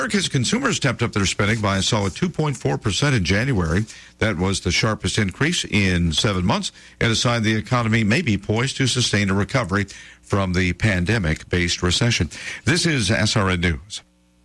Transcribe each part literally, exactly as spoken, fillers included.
America's consumers stepped up their spending by a solid two point four percent in January. That was the sharpest increase in seven months and a sign the economy may be poised to sustain a recovery from the pandemic-based recession. This is S R N News.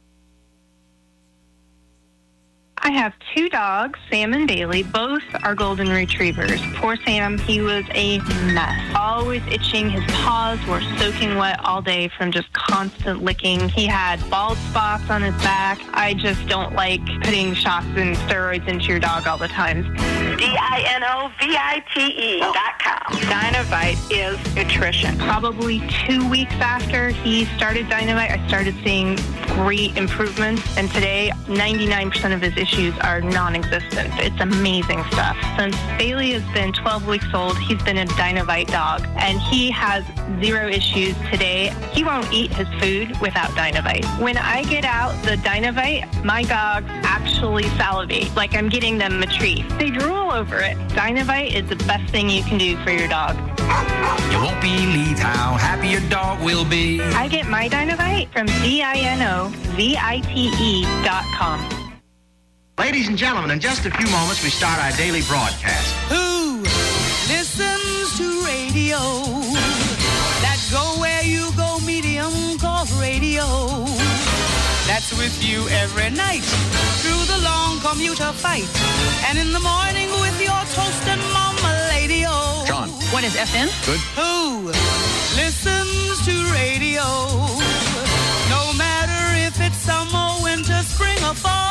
I have two dogs, Sam and Bailey. Both are golden retrievers. Poor Sam, he was a mess. Always itching. His paws were soaking wet all day from just constant licking. He had bald spots on his back. I just don't like putting shots and steroids into your dog all the time. D I N O V I T E dot com. Dinovite is nutrition. Probably two weeks after he started Dinovite, I started seeing great improvements. And today, ninety-nine percent of his issues are non-existent. It's amazing stuff. Since Bailey has been twelve weeks old, he's been a Dinovite dog, and he has zero issues today. He won't eat his food without Dinovite. When I get out the Dinovite, my dogs actually salivate, like I'm getting them a treat. They drool over it. Dinovite is the best thing you can do for your dog. You won't believe how happy your dog will be. I get my Dinovite from D I N O V I T E dot com. Ladies and gentlemen, in just a few moments, we start our daily broadcast. Who listens to radio? That go where you go, medium called radio. That's with you every night through the long commuter fight. And in the morning with your toast and mama lady-o. John. What is F M? Good. Who listens to radio? No matter if it's summer, winter, spring, or fall.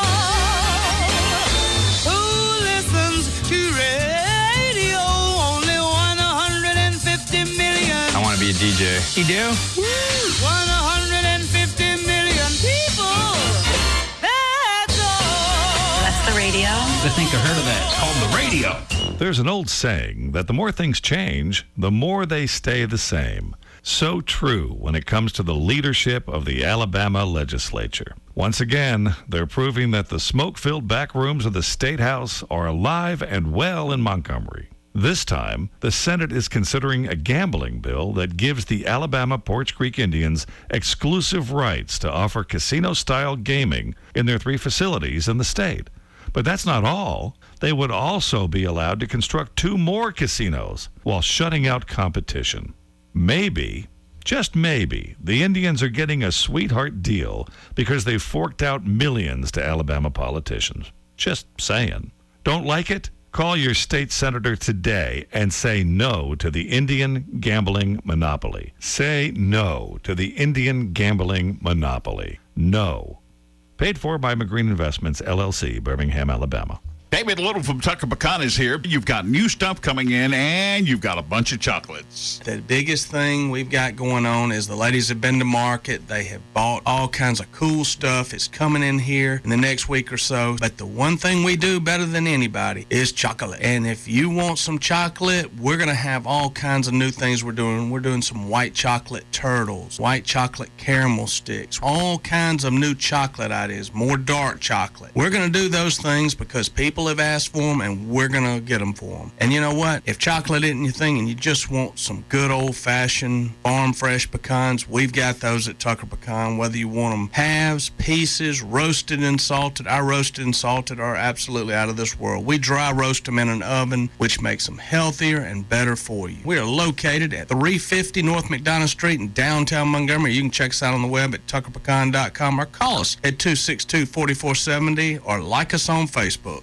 Who listens to radio? Only one hundred fifty million. I want to be a D J. You do? one hundred fifty million people. That's all. That's the radio. I think I heard of that. It's called the radio. There's an old saying that the more things change, the more they stay the same. So true when it comes to the leadership of the Alabama legislature. Once again, they're proving that the smoke-filled back rooms of the State House are alive and well in Montgomery. This time, the Senate is considering a gambling bill that gives the Alabama Poarch Creek Indians exclusive rights to offer casino-style gaming in their three facilities in the state. But that's not all. They would also be allowed to construct two more casinos while shutting out competition. Maybe, just maybe, the Indians are getting a sweetheart deal because they've forked out millions to Alabama politicians. Just saying. Don't like it? Call your state senator today and say no to the Indian gambling monopoly. Say no to the Indian gambling monopoly. No. Paid for by McGreen Investments, L L C, Birmingham, Alabama. David Little from Tucker Pecan is here. You've got new stuff coming in, and you've got a bunch of chocolates. The biggest thing we've got going on is the ladies have been to market. They have bought all kinds of cool stuff. It's coming in here in the next week or so. But the one thing we do better than anybody is chocolate. And if you want some chocolate, we're going to have all kinds of new things we're doing. We're doing some white chocolate turtles, white chocolate caramel sticks, all kinds of new chocolate ideas, more dark chocolate. We're going to do those things because people have asked for them, and we're going to get them for them. And you know what? If chocolate isn't your thing and you just want some good old-fashioned farm-fresh pecans, we've got those at Tucker Pecan. Whether you want them halves, pieces, roasted and salted, our roasted and salted are absolutely out of this world. We dry roast them in an oven, which makes them healthier and better for you. We are located at three fifty North McDonough Street in downtown Montgomery. You can check us out on the web at tucker pecan dot com or call us at two six two, four four seven zero or like us on Facebook.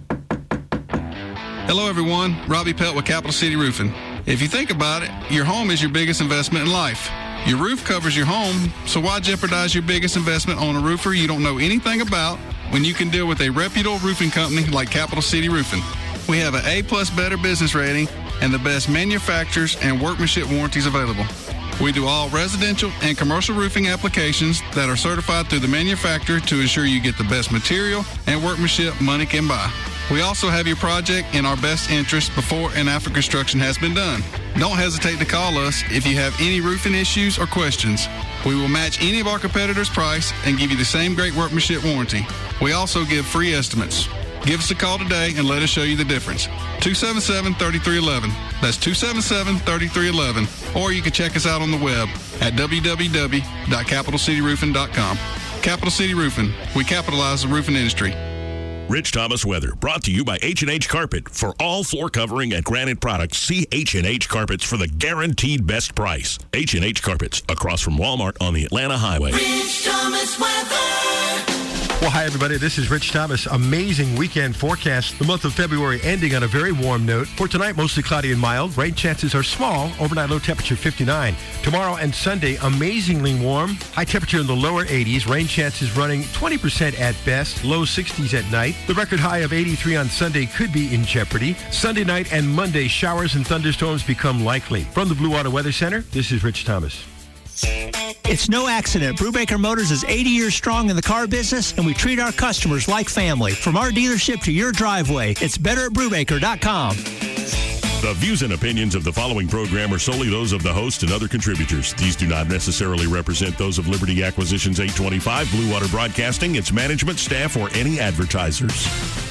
Hello, everyone. Robbie Pelt with Capital City Roofing. If you think about it, your home is your biggest investment in life. Your roof covers your home, so why jeopardize your biggest investment on a roofer you don't know anything about when you can deal with a reputable roofing company like Capital City Roofing? We have an A-plus Better Business rating and the best manufacturers and workmanship warranties available. We do all residential and commercial roofing applications that are certified through the manufacturer to ensure you get the best material and workmanship money can buy. We also have your project in our best interest before and after construction has been done. Don't hesitate to call us if you have any roofing issues or questions. We will match any of our competitors' price and give you the same great workmanship warranty. We also give free estimates. Give us a call today and let us show you the difference. two seven seven, three three one one. That's two seven seven, three three one one. Or you can check us out on the web at w w w dot capital city roofing dot com. Capital City Roofing. We capitalize the roofing industry. Rich Thomas weather brought to you by H and H Carpet. For all floor covering and granite products, see H and H Carpets for the guaranteed best price. H and H Carpets, across from Walmart on the Atlanta Highway. Rich Thomas weather. Well, hi, everybody. This is Rich Thomas. Amazing weekend forecast. The month of February ending on a very warm note. For tonight, mostly cloudy and mild. Rain chances are small. Overnight low temperature fifty-nine. Tomorrow and Sunday, amazingly warm. High temperature in the lower eighties. Rain chances running twenty percent at best. Low sixties at night. The record high of eighty-three on Sunday could be in jeopardy. Sunday night and Monday, showers and thunderstorms become likely. From the Blue Water Weather Center, this is Rich Thomas. It's no accident. Brubaker Motors is eighty years strong in the car business, and we treat our customers like family. From our dealership to your driveway, it's better at brubaker dot com. The views and opinions of the following program are solely those of the host and other contributors. These do not necessarily represent those of Liberty Acquisitions eight twenty-five, Blue Water Broadcasting, its management, staff, or any advertisers.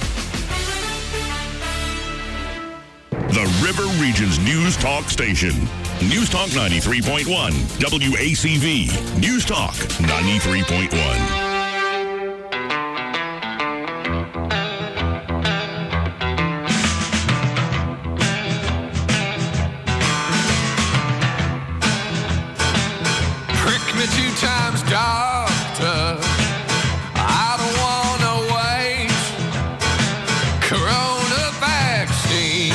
The River Region's News Talk Station. News Talk ninety-three point one, W A C V. News Talk ninety-three point one. Prick me two times, doctor. I don't wanna wait. Corona vaccine.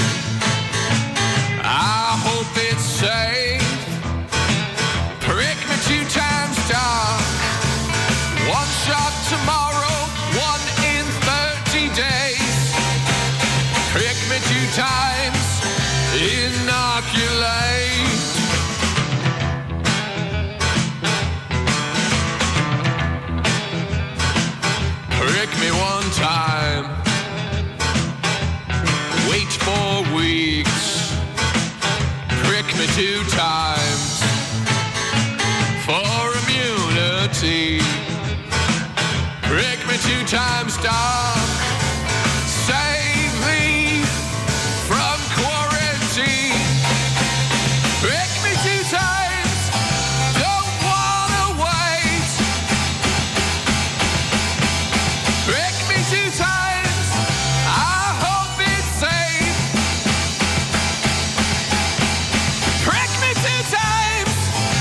I hope it's safe. Prick me two times, doc. One shot tomorrow, one in thirty days. Prick me two times, inoculate. Prick me one time. Wait four weeks. Prick me two times for immunity. Prick me two times, doc. Save me from quarantine. Prick me two times. Don't wanna wait. Prick me two times. I hope it's safe. Prick me two times.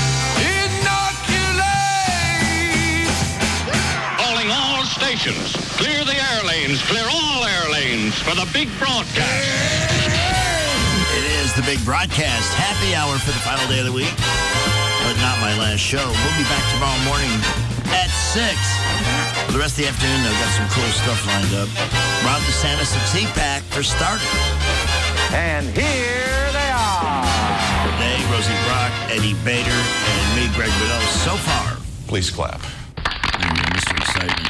Inoculate. Calling all stations. Clear the air lanes. Clear all air lanes for the big broadcast. It is the big broadcast. Happy hour for the final day of the week. But not my last show. We'll be back tomorrow morning at six. For the rest of the afternoon, I've got some cool stuff lined up. Ron DeSantis and Z-Pack for starters. And here they are. Today, Rosie Brock, Eddie Bader, and me, Greg Bedell. So far. Please clap. And Mister Excitement.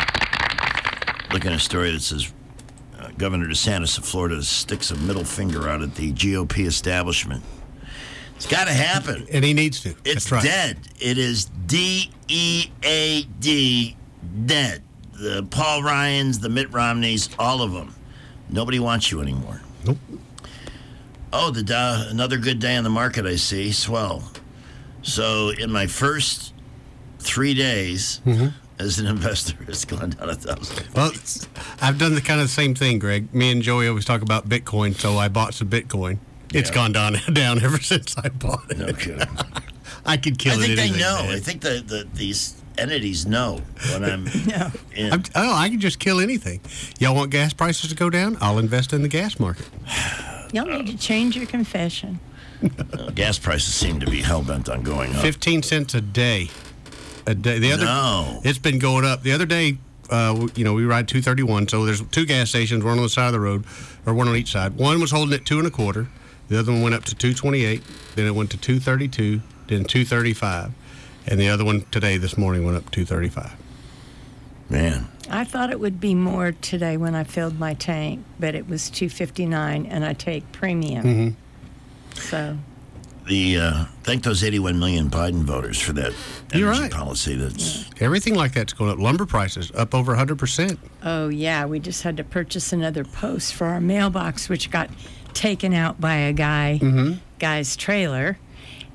Looking at a story that says uh, Governor DeSantis of Florida sticks a middle finger out at the G O P establishment. It's got to happen. And he needs to. It's That's right. dead. It is D E A D, dead. The Paul Ryans, the Mitt Romneys, all of them. Nobody wants you anymore. Nope. Oh, the Dow, another good day on the market, I see. Swell. So in my first three days Mm-hmm. as an investor, it's gone down a thousand. Well, I've done the kind of the same thing, Greg. Me and Joey always talk about Bitcoin, so I bought some Bitcoin. It's Yeah. gone down down ever since I bought it. No kidding. I could kill I it think they anything, know. man. I think the, the these entities know when I'm in. I'm, oh, I can just kill anything. Y'all want gas prices to go down? I'll invest in the gas market. Y'all need to change your confession. Uh, gas prices seem to be hell-bent on going up. Fifteen cents a day. A day. The other, No. It's been going up. The other day, uh, w- you know, we ride two thirty-one, so there's two gas stations, one on the side of the road, or one on each side. One was holding at two and a quarter. The other one went up to two twenty-eight. Then it went to two thirty-two. Then two thirty-five. And the other one today, this morning, went up two thirty-five. Man. I thought it would be more today when I filled my tank, but it was two fifty-nine, and I take premium. Mm-hmm. So The uh, thank those eighty-one million Biden voters for that You're energy right. policy. That's Everything like that's going up. Lumber prices up over one hundred percent. Oh, yeah, we just had to purchase another post for our mailbox, which got taken out by a guy, Mm-hmm. guy's trailer.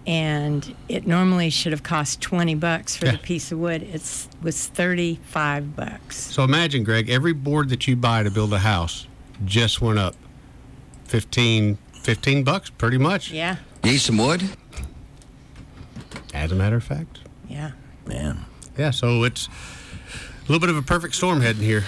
and it normally should have cost twenty bucks for Yeah. the piece of wood. It was thirty-five bucks. So imagine, Greg, every board that you buy to build a house just went up fifteen, fifteen bucks, pretty much. Yeah. Need some wood? As a matter of fact. Yeah. Man. Yeah, so it's a little bit of a perfect storm heading here.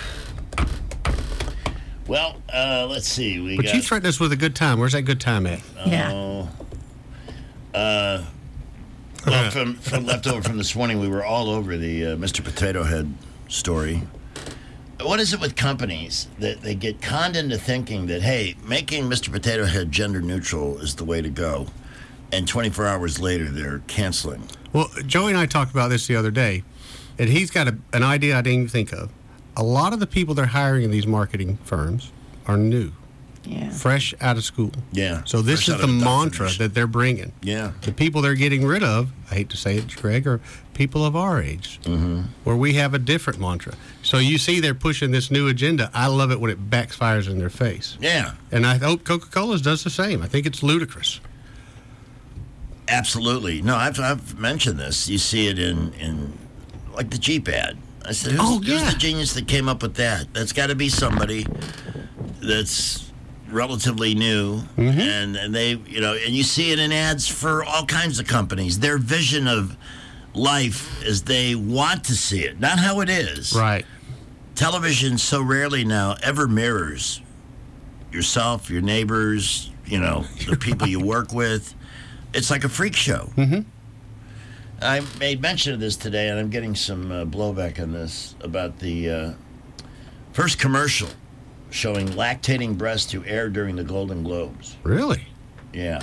Well, uh, let's see. We But got, you threatened us with a good time. Where's that good time at? Yeah. Oh. Uh, well, from, from leftover from this morning, we were all over the uh, Mister Potato Head story. What is it with companies that they get conned into thinking that, hey, making Mister Potato Head gender neutral is the way to go, and twenty-four hours later they're canceling? Well, Joey and I talked about this the other day, and he's got a, an idea I didn't even think of. A lot of the people they're hiring in these marketing firms are new. Yeah. Fresh out of school. Yeah. So this fresh is out the of mantra indoctrination. that they're bringing. Yeah. The people they're getting rid of, I hate to say it, Greg, are people of our age, mm-hmm. where we have a different mantra. So you see they're pushing this new agenda. I love it when it backfires in their face. Yeah. And I hope Coca-Cola's does the same. I think it's ludicrous. Absolutely. No, I've, I've mentioned this. You see it in, in like the Jeep ad. I said, who's, Oh, who's yeah. the genius that came up with that? That's got to be somebody that's relatively new, Mm-hmm. and, and they, you know, and you see it in ads for all kinds of companies. Their vision of life is they want to see it, not how it is. Right. Television so rarely now ever mirrors yourself, your neighbors, you know, the people you work with. It's like a freak show. Mm-hmm. I made mention of this today, and I'm getting some uh, blowback on this about the uh, first commercial showing lactating breasts to air during the Golden Globes. Really? Yeah.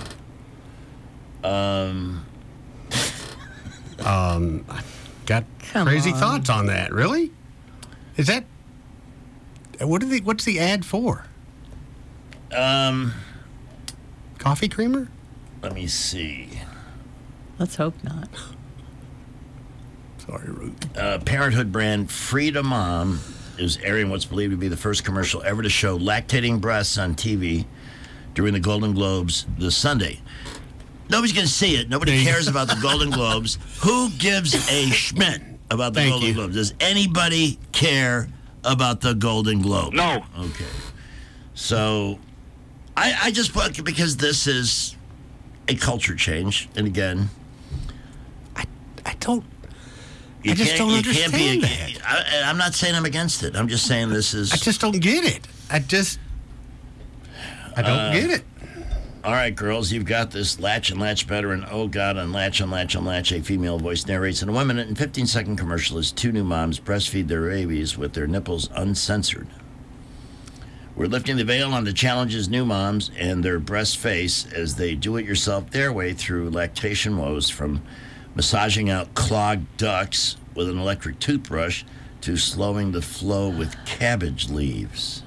Um. Um, got Come crazy on. thoughts on that. Really? Is that what? Are the, what's the ad for? Um. Coffee creamer? Let me see. Let's hope not. Sorry, Ruth. Uh, Parenthood brand Frida Mom is airing what's believed to be the first commercial ever to show lactating breasts on T V during the Golden Globes this Sunday. Nobody's going to see it. Nobody cares about the Golden Globes. Who gives a schmidt about the Thank Golden you. Globes? Does anybody care about the Golden Globes? No. Okay. So I, I just put, because this is a culture change. And again, I don't. you I just can't, don't you can't understand be. that. I, I'm not saying I'm against it. I'm just saying this is. I just don't get it. I just. I don't Uh, get it. All right, girls, you've got this. Latch and Latch veteran, oh God, Unlatch, Unlatch, Unlatch, a female voice narrates in a one minute and fifteen second commercial as two new moms breastfeed their babies with their nipples uncensored. We're lifting the veil on the challenges new moms and their breast face as they do it yourself their way through lactation woes, from massaging out clogged ducts with an electric toothbrush to slowing the flow with cabbage leaves.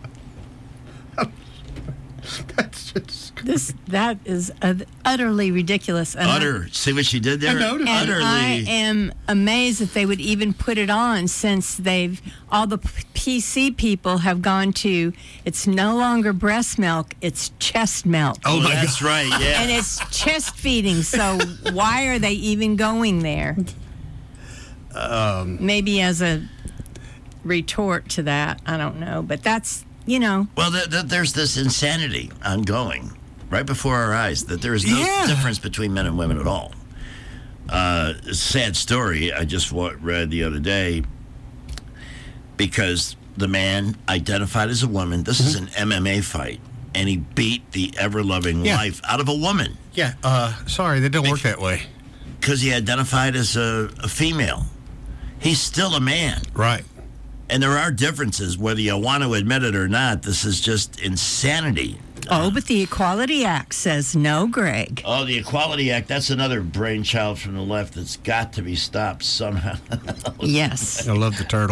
That's just. This that is uh, utterly ridiculous. And I- Utter. See what she did there? I noticed. And Utterly. I am amazed that they would even put it on, since they've all the P C people have gone to. It's no longer breast milk; it's chest milk. Oh my That's God. right, yeah. And it's chest feeding. So why are they even going there? Um, Maybe as a retort to that, I don't know. But that's you know. Well, th- th- there's this insanity ongoing right before our eyes that there is no Yeah. difference between men and women at all. Uh, sad story I just wa- read the other day, because the man identified as a woman. This is an M M A fight, and he beat the ever-loving Yeah. life out of a woman Yeah. Uh, sorry, that don't work that way. because he identified as a, a female. He's still a man. Right. And there are differences, whether you want to admit it or not. This is just insanity. Oh, but the Equality Act says no, Greg. Oh, the Equality Act, that's another brainchild from the left that's got to be stopped somehow. Yes. I love the turtle.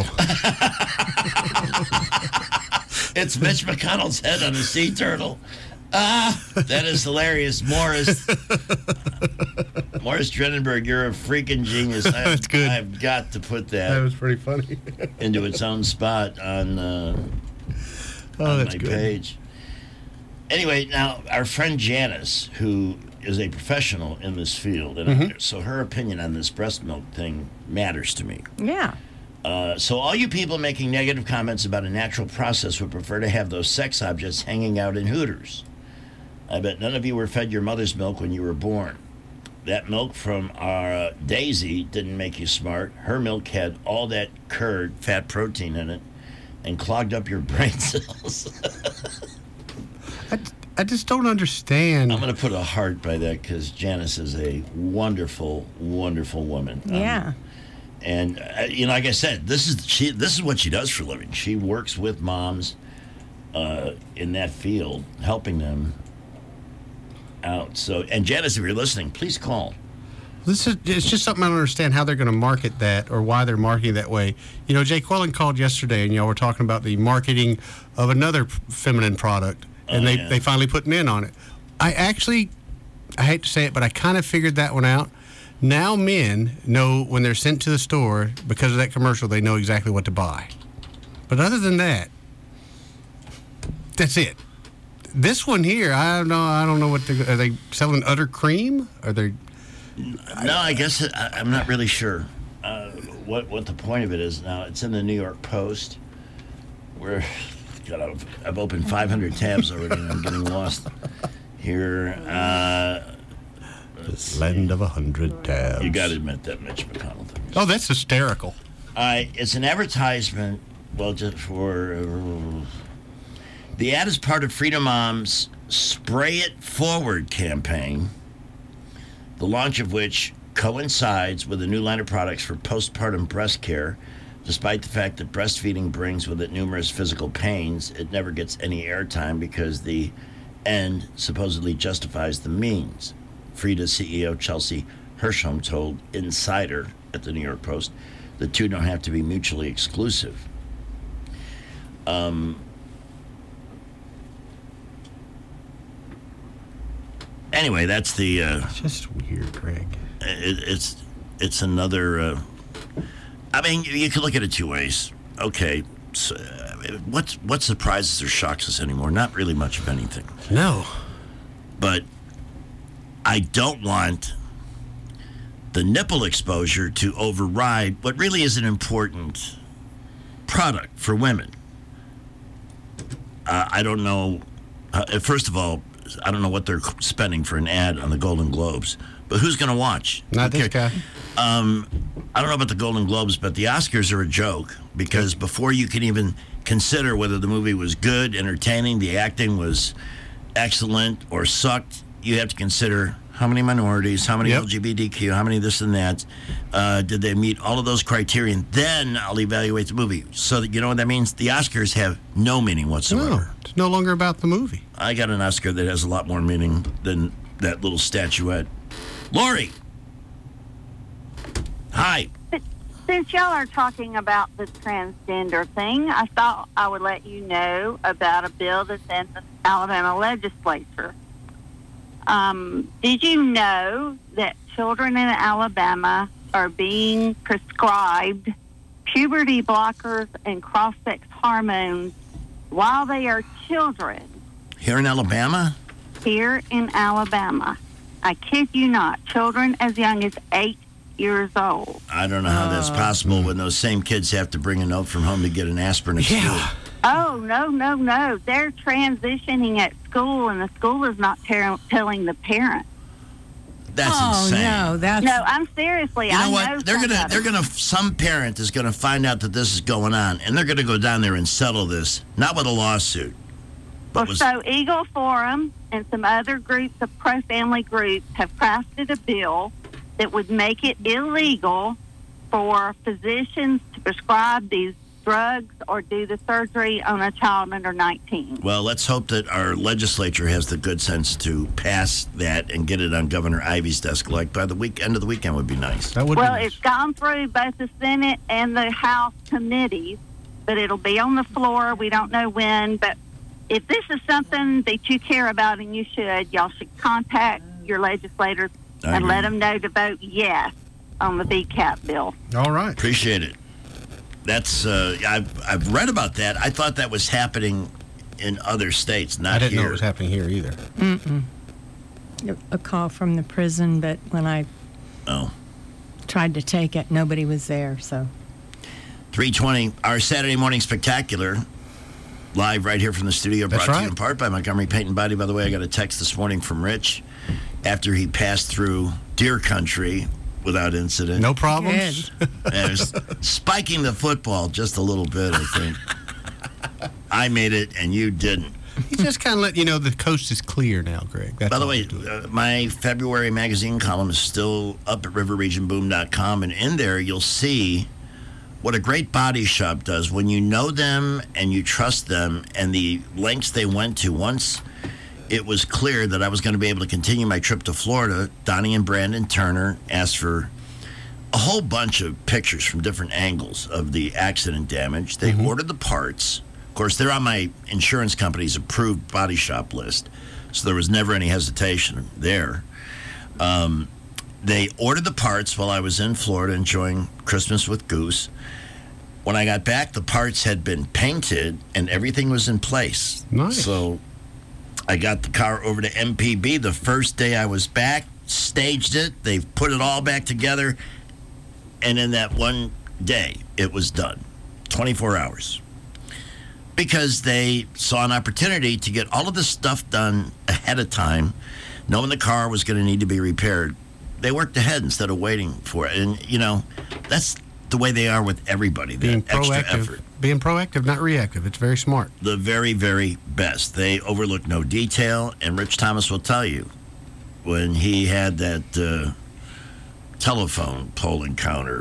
It's Mitch McConnell's head on a sea turtle. Ah, that is hilarious. Morris. Morris Drenenberg, you're a freaking genius. I've, That's good. I've got to put That that was pretty funny. into its own spot on, uh, Oh, on that's my good. page. Anyway, now, our friend Janice, who is a professional in this field, and Mhm. so her opinion on this breast milk thing matters to me. Yeah. Uh, so all you people making negative comments about a natural process would prefer to have those sex objects hanging out in Hooters. I bet none of you were fed your mother's milk when you were born. That milk from our uh, Daisy didn't make you smart. Her milk had all that curd, fat protein in it, and clogged up your brain cells. I, I just don't understand. I'm going to put a heart by that because Janice is a wonderful, wonderful woman. Um, Yeah. and uh, you know, like I said, this is she. This is what she does for a living. She works with moms uh, in that field, helping them out. So, and Janice, if you're listening, please call. This is it's just something I don't understand how they're going to market that or why they're marketing that way. You know, Jay Quellen called yesterday, and y'all were talking about the marketing of another f- feminine product, and Oh, they yeah. they finally put men on it. I actually, I hate to say it, but I kind of figured that one out. Now men know when they're sent to the store because of that commercial, they know exactly what to buy. But other than that, that's it. This one here, I don't know. I don't know what they are they selling. Udder cream? Are they? No, I guess it, I, I'm not really sure uh, what what the point of it is. Now it's in the New York Post. Where God, I've, I've opened five hundred tabs already, and I'm getting lost here. Uh, This land of a hundred tabs. You got to admit that Mitch McConnell thing. Oh, that's hysterical. Uh, it's an advertisement. Well, just for uh, the ad is part of Freedom Mom's "Spray It Forward" campaign, the launch of which coincides with a new line of products for postpartum breast care. Despite the fact that breastfeeding brings with it numerous physical pains, it never gets any airtime because the end supposedly justifies the means. Frida C E O Chelsea Hershom told Insider at the New York Post, the two don't have to be mutually exclusive. Um, anyway, that's the. Uh, it's just weird, Greg. It, it's it's another. Uh, I mean, you, you can look at it two ways. Okay, so, uh, what what surprises or shocks us anymore? Not really much of anything. No, but I don't want the nipple exposure to override what really is an important product for women. Uh, I don't know. Uh, first of all, I don't know what they're spending for an ad on the Golden Globes, but who's going to watch? Not this guy. Um, I don't know about the Golden Globes, but the Oscars are a joke because before you can even consider whether the movie was good, entertaining, the acting was excellent or sucked, you have to consider how many minorities, how many Yep. L G B T Q, how many this and that. Uh, did they meet all of those criteria? And then I'll evaluate the movie. So that you know what that means? The Oscars have no meaning whatsoever. No, it's no longer about the movie. I got an Oscar that has a lot more meaning than that little statuette. Lori. Hi. Since y'all are talking about the transgender thing, I thought I would let you know about a bill that's in the Alabama legislature. Um, did you know that children in Alabama are being prescribed puberty blockers and cross-sex hormones while they are children Here in Alabama? here in Alabama? I kid you not, children as young as eight years old. I don't know how that's possible when those same kids have to bring a note from home to get an aspirin at school. Oh, no, no, no. They're transitioning at school, and the school is not ter- telling the parents. That's Oh, insane. no, that's... No, I'm seriously. You know I what? know they're some gonna of they're them. gonna some parent is gonna find out that this is going on, and they're gonna go down there and settle this, not with a lawsuit. Well, was- so Eagle Forum and some other groups of pro-family groups have crafted a bill that would make it illegal for physicians to prescribe these drugs or do the surgery on a child under nineteen. Well, let's hope that our legislature has the good sense to pass that and get it on Governor Ivey's desk. Like by the week end of the weekend would be nice. That would Well, it's gone through both the Senate and the House committees, but it'll be on the floor. We don't know when, but if this is something that you care about, and you should, y'all should contact your legislators I and agree. let them know to vote yes on the V CAP bill. All right. Appreciate it. That's uh, I've I've read about that. I thought that was happening in other states, not I didn't here. know it was happening here either. Mm-mm. a call from the prison, but when I oh. tried to take it, nobody was there, so. three twenty, our Saturday morning spectacular, live right here from the studio, brought That's to right. you in part by Montgomery Paint and Body. By the way, I got a text this morning from Rich after he passed through Deer Country without incident. No problems? It was spiking the football just a little bit, I think. I made it, and you didn't. He's just kind of letting you know the coast is clear now, Greg. That's By the all way, he's doing. uh, my February magazine column is still up at river region boom dot com, and in there you'll see what a great body shop does when you know them and you trust them and the lengths they went to. Once it was clear that I was going to be able to continue my trip to Florida, Donnie and Brandon Turner asked for a whole bunch of pictures from different angles of the accident damage. They ordered the parts. Of course, they're on my insurance company's approved body shop list, so there was never any hesitation there. Um, they ordered the parts while I was in Florida enjoying Christmas with Goose. When I got back, the parts had been painted and everything was in place. Nice. So I got the car over to M P B the first day I was back, staged it, they've put it all back together, and in that one day, it was done. twenty-four hours. Because they saw an opportunity to get all of this stuff done ahead of time, knowing the car was going to need to be repaired. They worked ahead instead of waiting for it. And, you know, that's the way they are with everybody. Being That extra proactive, effort. being proactive, not reactive. It's very smart. The very, very best. They overlook no detail. And Rich Thomas will tell you, when he had that uh, telephone pole encounter,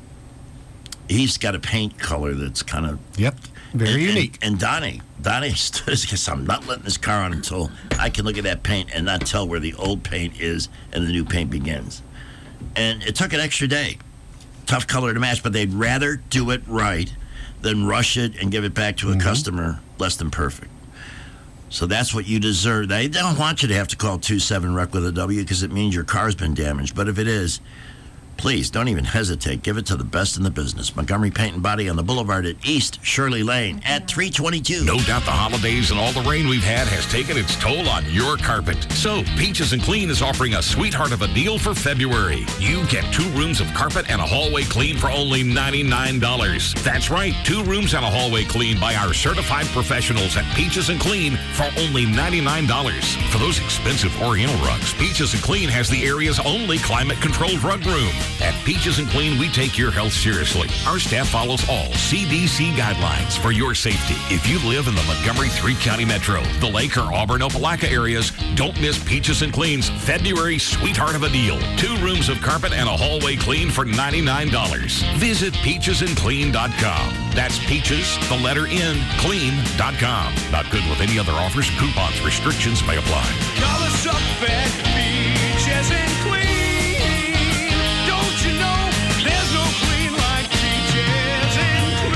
he's got a paint color that's kind of... Yep. Very and, unique. And, and Donnie, Donnie stood his case. I'm not letting this car on until I can look at that paint and not tell where the old paint is and the new paint begins. And it took an extra day. Tough color to match, but they'd rather do it right than rush it and give it back to a Mm-hmm. customer less than perfect. So that's what you deserve. They don't want you to have to call two seven R E C with a W because it means your car's been damaged. But if it is, please don't even hesitate. Give it to the best in the business. Montgomery Paint and Body on the Boulevard at East Shirley Lane at three twenty-two. No doubt the holidays and all the rain we've had has taken its toll on your carpet. So Peaches and Clean is offering a sweetheart of a deal for February. You get two rooms of carpet and a hallway clean for only ninety-nine dollars. That's right, two rooms and a hallway clean by our certified professionals at Peaches and Clean for only ninety-nine dollars. For those expensive Oriental rugs, Peaches and Clean has the area's only climate-controlled rug room. At Peaches and Clean, we take your health seriously. Our staff follows all C D C guidelines for your safety. If you live in the Montgomery three-county metro, the Lake or Auburn, Opelika areas, don't miss Peaches and Clean's February sweetheart of a deal. Two rooms of carpet and a hallway clean for ninety-nine dollars. Visit peaches and clean dot com. That's Peaches, the letter N, clean dot com. Not good with any other offers, coupons, restrictions may apply. Call us up at Peaches and Clean. Don't you know there's no clean like Peaches and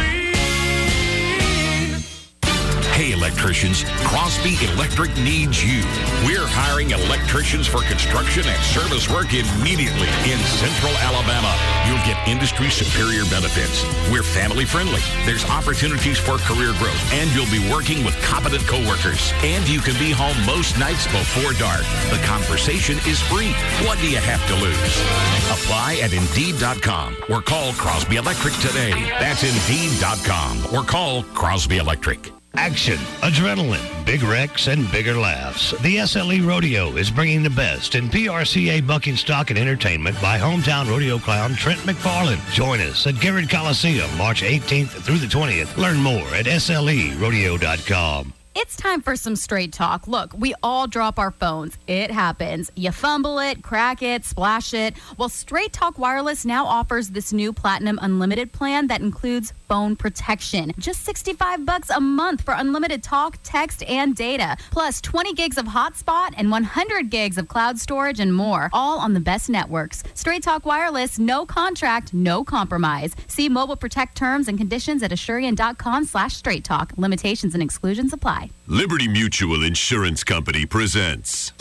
Clean? Hey, electricians, Crosby Electric needs you. We're hiring electricians for construction and service work immediately in Central Alabama. You'll get industry superior benefits. We're family friendly. There's opportunities for career growth, and you'll be working with competent coworkers. And you can be home most nights before dark. The conversation is free. What do you have to lose? Apply at Indeed dot com or call Crosby Electric today. That's Indeed dot com or call Crosby Electric. Action, adrenaline, big wrecks, and bigger laughs. The S L E Rodeo is bringing the best in P R C A bucking stock and entertainment by hometown rodeo clown Trent McFarland. Join us at Garrett Coliseum March eighteenth through the twentieth. Learn more at S L E rodeo dot com. It's time for some straight talk. Look, we all drop our phones. It happens. You fumble it, crack it, splash it. Well, Straight Talk Wireless now offers this new Platinum Unlimited plan that includes phone protection. Just sixty-five bucks a month for unlimited talk, text, and data. Plus twenty gigs of hotspot and one hundred gigs of cloud storage and more. All on the best networks. Straight Talk Wireless, no contract, no compromise. See Mobile Protect terms and conditions at Asurion.com slash Straight Talk. Limitations and exclusions apply. Liberty Mutual Insurance Company presents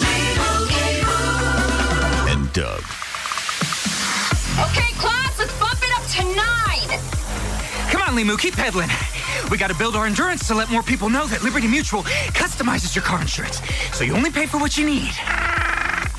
and Doug. Okay, class, let's bump it up to nine. Come on, Limu, keep pedaling. We got to build our endurance to let more people know that Liberty Mutual customizes your car insurance, so you only pay for what you need.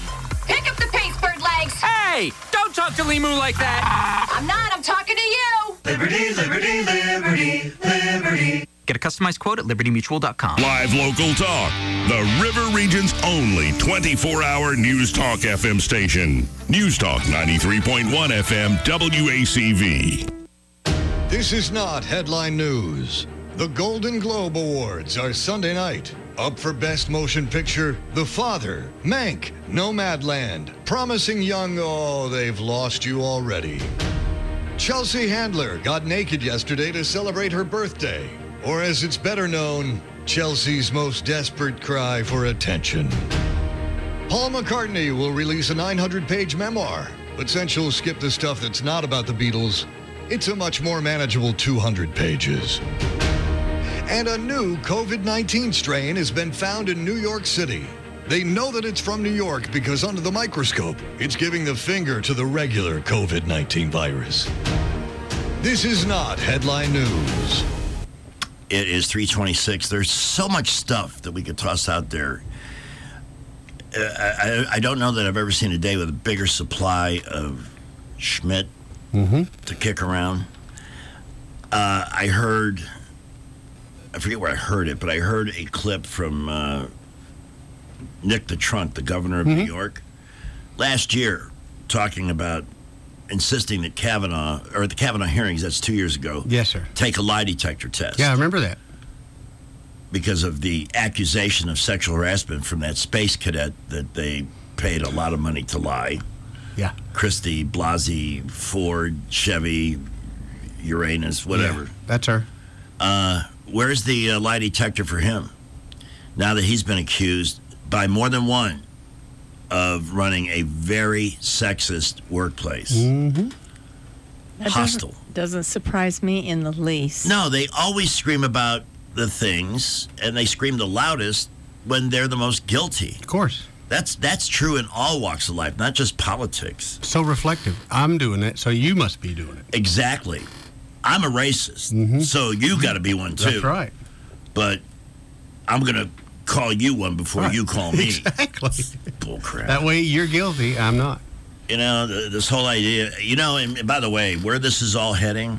Hey, don't talk to Limu like that. I'm not. I'm talking to you. Liberty, liberty, liberty, liberty. Get a customized quote at liberty mutual dot com. Live local talk. The River Region's only twenty-four hour News Talk F M station. News Talk ninety-three point one F M W A C V. This is not headline news. The Golden Globe Awards are Sunday night. Up for Best Motion Picture, The Father, Mank, Nomadland, Promising Young, oh, they've lost you already. Chelsea Handler got naked yesterday to celebrate her birthday, or as it's better known, Chelsea's most desperate cry for attention. Paul McCartney will release a nine hundred page memoir, but since you'll skip the stuff that's not about the Beatles, it's a much more manageable two hundred pages. And a new COVID nineteen strain has been found in New York City. They know that it's from New York because under the microscope, it's giving the finger to the regular COVID nineteen virus. This is not headline news. It is three twenty-six. There's so much stuff that we could toss out there. Uh, I, I don't know that I've ever seen a day with a bigger supply of Schmidt mm-hmm. to kick around. Uh, I heard, I forget where I heard it, but I heard a clip from uh, Nick the Trunk, the governor of mm-hmm. New York, last year, talking about insisting that Kavanaugh, or the Kavanaugh hearings, that's two years ago, yes, sir, take a lie detector test. Yeah, I remember that. Because of the accusation of sexual harassment from that space cadet that they paid a lot of money to lie. Yeah. Christy, Blasey, Ford, Chevy, Uranus, whatever. Yeah, that's her. Uh, where's the uh, lie detector for him? Now that he's been accused by more than one of running a very sexist workplace. Mm-hmm. That Hostile. Doesn't, doesn't surprise me in the least. No, they always scream about the things, and they scream the loudest when they're the most guilty. Of course. That's that's true in all walks of life, not just politics. So reflective. I'm doing it, so you must be doing it. Exactly. I'm a racist, mm-hmm. so you got to be one too. That's right. But I'm going to call you one before right. you call me. Exactly. Bull crap. That way you're guilty, I'm not. You know, th- this whole idea, you know, and by the way, where this is all heading,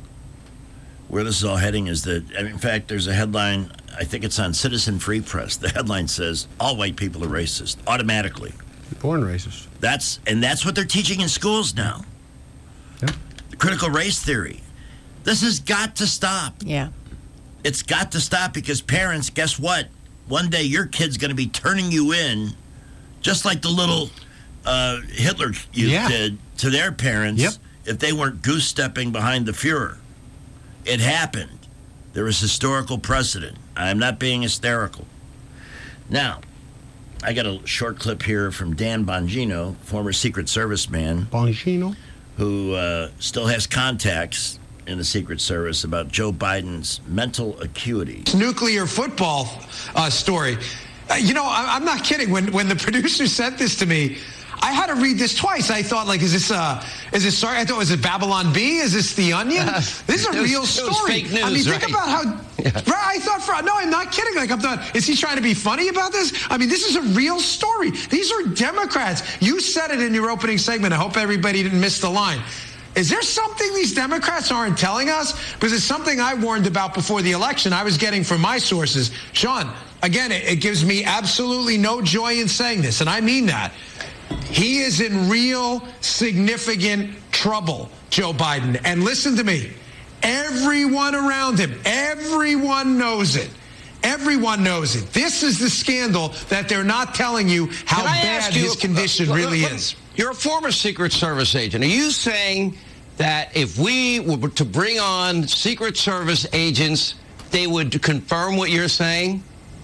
where this is all heading is that, I mean, in fact, there's a headline, I think it's on Citizen Free Press. The headline says, all white people are racist, automatically. Born racist. That's, and that's what they're teaching in schools now. Yeah. Critical race theory. This has got to stop. Yeah. It's got to stop because parents, guess what? One day your kid's going to be turning you in, just like the little uh, Hitler youth yeah. did to their parents yep. if they weren't goose-stepping behind the Fuhrer. It happened. There is historical precedent. I'm not being hysterical. Now, I got a short clip here from Dan Bongino, former Secret Service man. Bongino? Who uh, still has contacts in the Secret Service about Joe Biden's mental acuity. Nuclear football uh, story. Uh, you know, I, I'm not kidding. When when the producer sent this to me, I had to read this twice. I thought, like, is this uh, is this sorry? I thought, was it Babylon B? Is this The Onion? Uh, this is a real was, story. Fake news, I mean, think right? about how. Yeah. Right, I thought for no, I'm not kidding. Like, I'm not. Is he trying to be funny about this? I mean, this is a real story. These are Democrats. You said it in your opening segment. I hope everybody didn't miss the line. Is there something these Democrats aren't telling us? Because it's something I warned about before the election. I was getting from my sources. Sean, again, it, it gives me absolutely no joy in saying this, and I mean that. He is in real significant trouble, Joe Biden. And listen to me. Everyone around him, everyone knows it. Everyone knows it. This is the scandal that they're not telling you how bad you, his condition uh, really uh, is. You're a former Secret Service agent. Are you saying that if we were to bring on Secret Service agents, they would confirm what you're saying?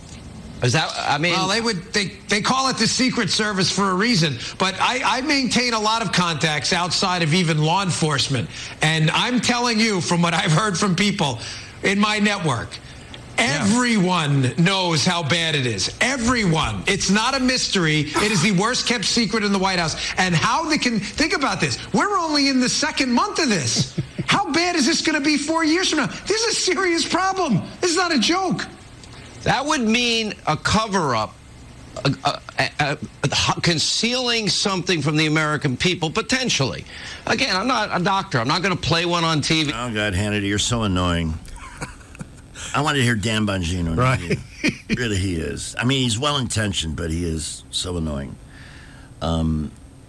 Is that, I mean... Well, they would, they, they call it the Secret Service for a reason, but I, I maintain a lot of contacts outside of even law enforcement. And I'm telling you, from what I've heard from people in my network, everyone knows how bad it is. Everyone. It's not a mystery. It is the worst kept secret in the White House. And how they can, think about this. We're only in the second month of this. How bad is this going to be four years from now? This is a serious problem. This is not a joke. That would mean a cover-up uh, uh, uh, uh, concealing something from the American people, potentially. Again, I'm not a doctor. I'm not going to play one on T V. Oh, God, Hannity, you're so annoying. I wanted to hear Dan Bongino. Right. Really, he is. I mean, he's well-intentioned, but he is so annoying. Um,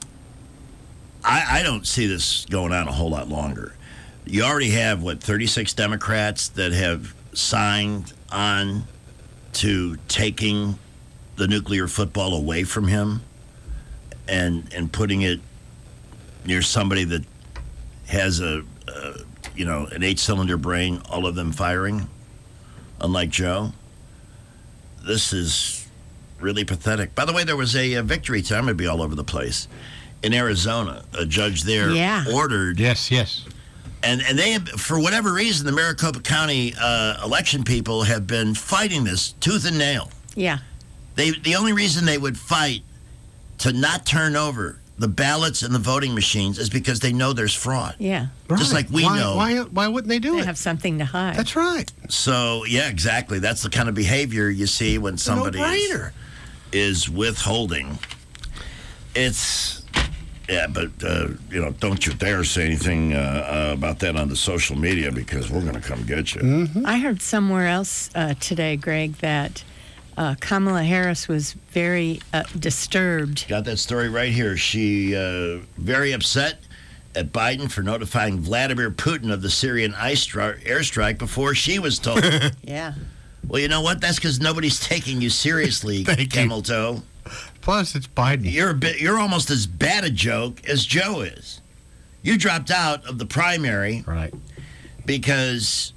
I, I don't see this going on a whole lot longer. You already have, what, thirty-six Democrats that have signed on to taking the nuclear football away from him and and putting it near somebody that has a, a you know, an eight-cylinder brain, all of them firing, unlike Joe. This is really pathetic. By the way, there was a, a victory time. I'm going to be all over the place. In Arizona, a judge there Yeah. ordered... Yes, yes. And and they, have, for whatever reason, the Maricopa County uh, election people have been fighting this tooth and nail. Yeah. They the only reason they would fight to not turn over the ballots and the voting machines is because they know there's fraud. Yeah. Just like we why, know. Why, why wouldn't they do They it? have something to hide. That's right. So, yeah, exactly. That's the kind of behavior you see when somebody is, no-brainer. is withholding. It's... Yeah, but, uh, you know, don't you dare say anything uh, uh, about that on the social media because we're going to come get you. Mm-hmm. I heard somewhere else uh, today, Greg, that uh, Kamala Harris was very uh, disturbed. Got that story right here. She uh, very upset at Biden for notifying Vladimir Putin of the Syrian ice stri- airstrike before she was told. Yeah. Well, you know what? That's because nobody's taking you seriously, Camel Toe. Plus, it's Biden. You're a bit, you're almost as bad a joke as Joe is. You dropped out of the primary, right? Because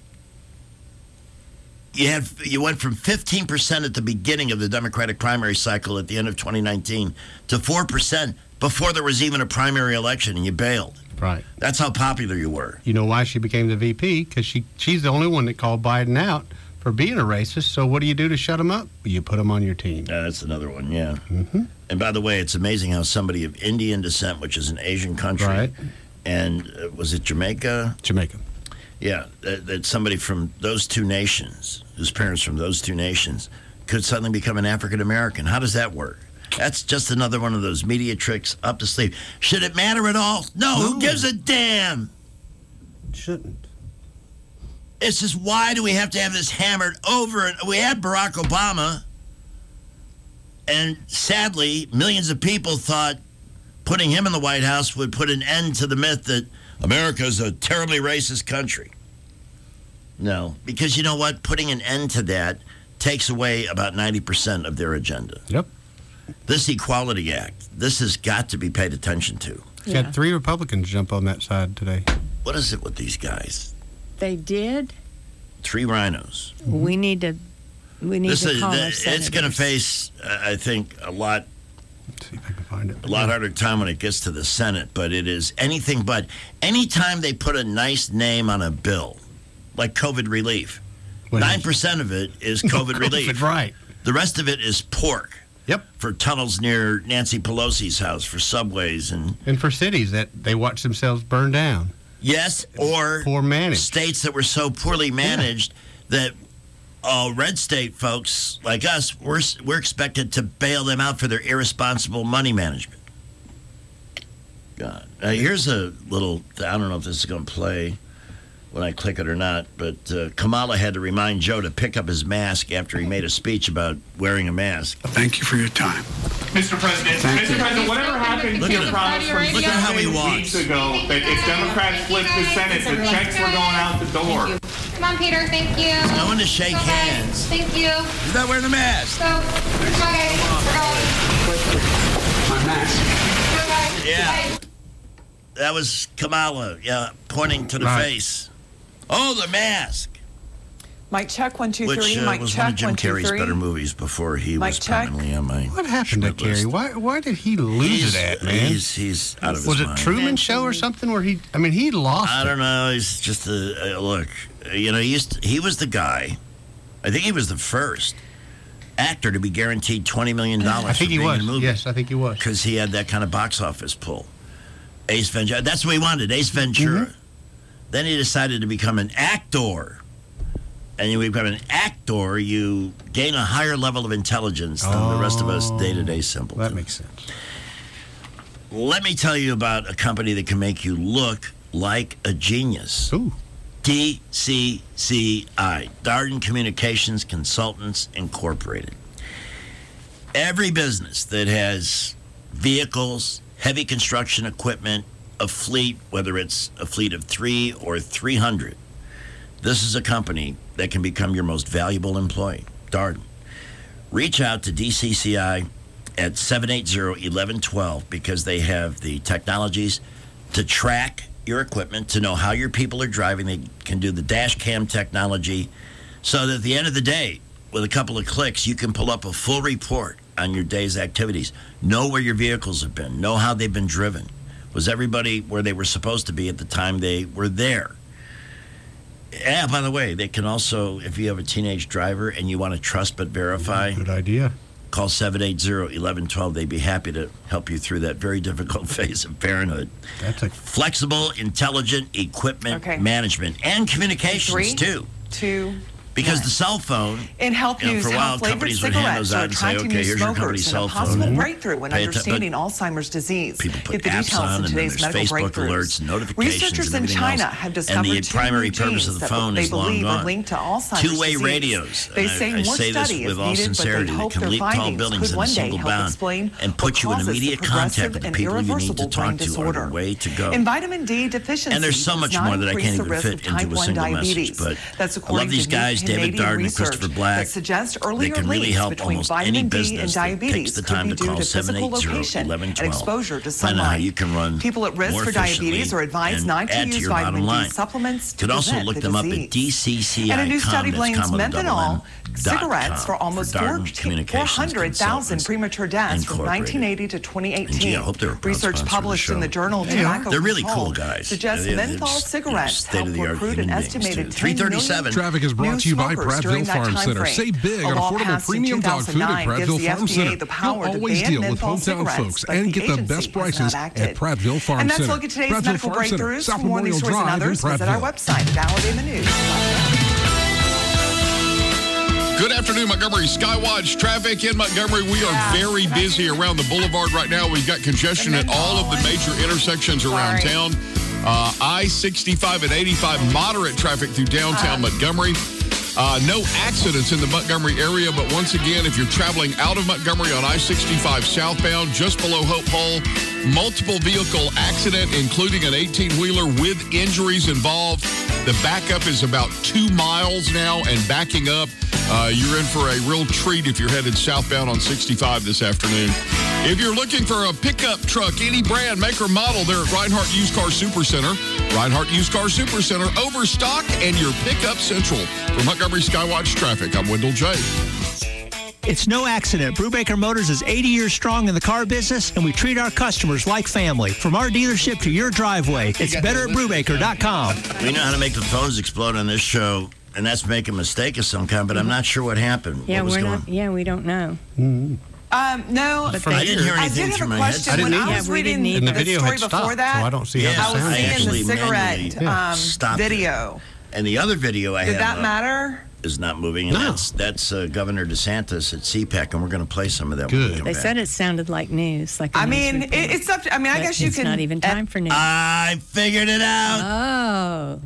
you had you went from fifteen percent at the beginning of the Democratic primary cycle at the end of twenty nineteen to four percent before there was even a primary election, and you bailed. Right. That's how popular you were. You know why she became the V P? Because she she's the only one that called Biden out for being a racist. So what do you do to shut him up? You put him on your team. Uh, that's another one, yeah. Mm-hmm. And by the way, it's amazing how somebody of Indian descent, which is an Asian country, Right. and uh, was it Jamaica? Jamaica. Yeah, that, that somebody from those two nations, whose parents from those two nations, could suddenly become an African American. How does that work? That's just another one of those media tricks up the sleeve. Should it matter at all? No, No. who gives a damn? Shouldn't. It's just, why do we have to have this hammered over? And we had Barack Obama, and sadly, millions of people thought putting him in the White House would put an end to the myth that America is a terribly racist country. No, because you know what? Putting an end to that takes away about ninety percent of their agenda. Yep. This Equality Act, this has got to be paid attention to. She had three Republicans jump on that side today. What is it with these guys? They did. Three rhinos. We need to. We need This to is, call the- our it's going to senators. face, uh, I think, a lot, See if I can find it. a lot harder time when it gets to the Senate. But it is anything but. Anytime they put a nice name on a bill, like COVID relief, What nine is- percent of it is COVID relief. COVID, right. The rest of it is pork. Yep. For tunnels near Nancy Pelosi's house, for subways and And for cities that they watch themselves burn down. yes, or Poor managed. states that were so poorly managed that uh, red state folks like us, we're we're expected to bail them out for their irresponsible money management. God, uh, here's a little. I don't know if this is going to play when I click it or not, but uh, Kamala had to remind Joe to pick up his mask after he made a speech about wearing a mask. Thank you for your time. Mister President, Thank Mister you. President, whatever happened Look to at your him. promise from Look at how he seven walks. weeks ago that if Democrats flip the Senate, the checks were going out the door? Come on, Peter. Thank you. No one to shake hands. Thank you. He's not wearing a mask. So, come on, guys. We're going. My mask. Come on, guys. Yeah. That was Kamala, yeah, pointing to the Right. face. Oh, the mask. Mike check one two Which three. uh, Mike was check one of Jim one two Carrey's three. better movies before he Mike was check. permanently on my What happened to short list. Kerry? Why why did he lose He's- it at, man? He's, he's out of his Was it mind. Truman Show or something where he, I mean, he lost I it. don't know. He's just a, uh, look, uh, you know, he, used to- he was the guy, I think he was the first actor to be guaranteed twenty million dollars I think for he being was. in a movie. Yes, I think he was. Because he had that kind of box office pull. Ace Ventura. That's what he wanted, Ace Ventura. Mm-hmm. Then he decided to become an actor. and we've got an actor, you gain a higher level of intelligence than Oh, the rest of us day-to-day simple. That makes sense. Let me tell you about a company that can make you look like a genius. Ooh. D C C I, Darden Communications Consultants Incorporated. Every business that has vehicles, heavy construction equipment, a fleet, whether it's a fleet of three or three hundred, this is a company that can become your most valuable employee, Darden. Reach out to D C C I at seven eight zero, one one one two because they have the technologies to track your equipment, to know how your people are driving. They can do the dash cam technology so that at the end of the day, with a couple of clicks, you can pull up a full report on your day's activities. Know where your vehicles have been. Know how they've been driven. Was everybody where they were supposed to be at the time they were there? Yeah, by the way, they can also, if you have a teenage driver and you want to trust but verify. Good idea. Call seven eight zero, one one one two. They'd be happy to help you through that very difficult phase of parenthood. That's a flexible, intelligent equipment Okay. management and communications, Three, too. two, Because the cell phone, In health you know, news, for a how while, flavored companies would hand cigarettes those are out and say, attracting okay, new here's your company's smokers and cell a phone. possible breakthrough in Pay atten- understanding but Alzheimer's disease. People put Get the apps details on, in and then today's there's medical Facebook breakthroughs. alerts and notifications Researchers and in everything China else. have And discovered the two primary new purpose genes of the that phone they is long believe are gone. linked to Alzheimer's Two-way disease. radios. They And say I, I more say this study with is all needed, but sincerity. they They hope can their leap tall findings buildings could in a one day single help bound explain and put what you in causes the immediate progressive contact with the and people you need irreversible to brain talk to are disorder. the way to go. And vitamin D deficiency And there's so does much not more that I increase can't the even risk fit of into type a one single message. diabetes. But That's I love according these to new guys, David Canadian Darden and research Christopher Black. that suggests They earlier can really links help between almost any vitamin D and business that takes diabetes the could time be to due call to physical seven eight zero, location one one one two. and exposure to Find out how sunlight. you can run People at risk more for diabetes efficiently are advised and not to add use your bottom vitamin D line. supplements to You could also prevent look the them up disease. at D C C I And a new dot com. study That's blames com with a double menthol N, cigarettes dot for com, almost for Darden Communications four hundred thousand Consultants premature deaths from Incorporated. nineteen eighty to twenty And eighteen. gee, I hope they're a proud Research sponsor of the published in show. the journal They are. Tobacco They're really Control cool guys. suggests They're- they're menthol just, you know, cigarettes help state-of-the-art recruit an human beings, estimated too. ten three thirty-seven. million Traffic is brought new to you by smokers during Prattville that Farm time Center. frame. Save big A on law affordable passed in premium dog food at two thousand nine gives Prattville the Farm F D A Center. the power You'll to always ban deal with menthol hometown cigarettes, folks but and the get the agency best has prices not at acted. Prattville Farm And that's Center. a look at today's Prattville medical Farm Center, breakthroughs. South For more Memorial news stories and Drive in others, visit our Prattville. website at Alabama News. Good afternoon, Montgomery Skywatch traffic in Montgomery. We are very busy around the boulevard right now. We've got congestion at all of the major intersections around town. Uh, I sixty-five and eighty-five, moderate traffic through downtown Montgomery. Uh, no accidents in the Montgomery area, but once again, if you're traveling out of Montgomery on I sixty-five southbound, just below Hope Hole, multiple vehicle accident, including an eighteen-wheeler with injuries involved. The backup is about two miles now and backing up. Uh, you're in for a real treat if you're headed southbound on sixty-five this afternoon. If you're looking for a pickup truck, any brand, make or model, they're at Reinhardt Used Car Supercenter. Reinhardt Used Car Supercenter, Overstock, and your pickup central. For Montgomery Skywatch Traffic, I'm Wendell J. It's no accident. Brubaker Motors is eighty years strong in the car business, and we treat our customers like family. From our dealership to your driveway, it's better at brubaker dot com. We know how to make the phones explode on this show, and that's make a mistake of some kind, but I'm not sure what happened. Yeah, what was we're going not. Yeah, we don't know. Mm-hmm. Um, no, But I didn't hear I anything did have through a my question. headset. When I I didn't was either. reading And the the video story had before stopped, that, so I don't see how Yeah, the I was sound seeing actually the cigarette manually um, stopped it. video. And the other video I Did have that up matter? is not moving, and No. that's that's uh, Governor DeSantis at C PAC, and we're going to play some of that. When we Good. come They back. said it sounded like news. Like a I news mean, report. it, it's up to, I mean, I But guess you it's can. not even time for news. I figured it out. Oh.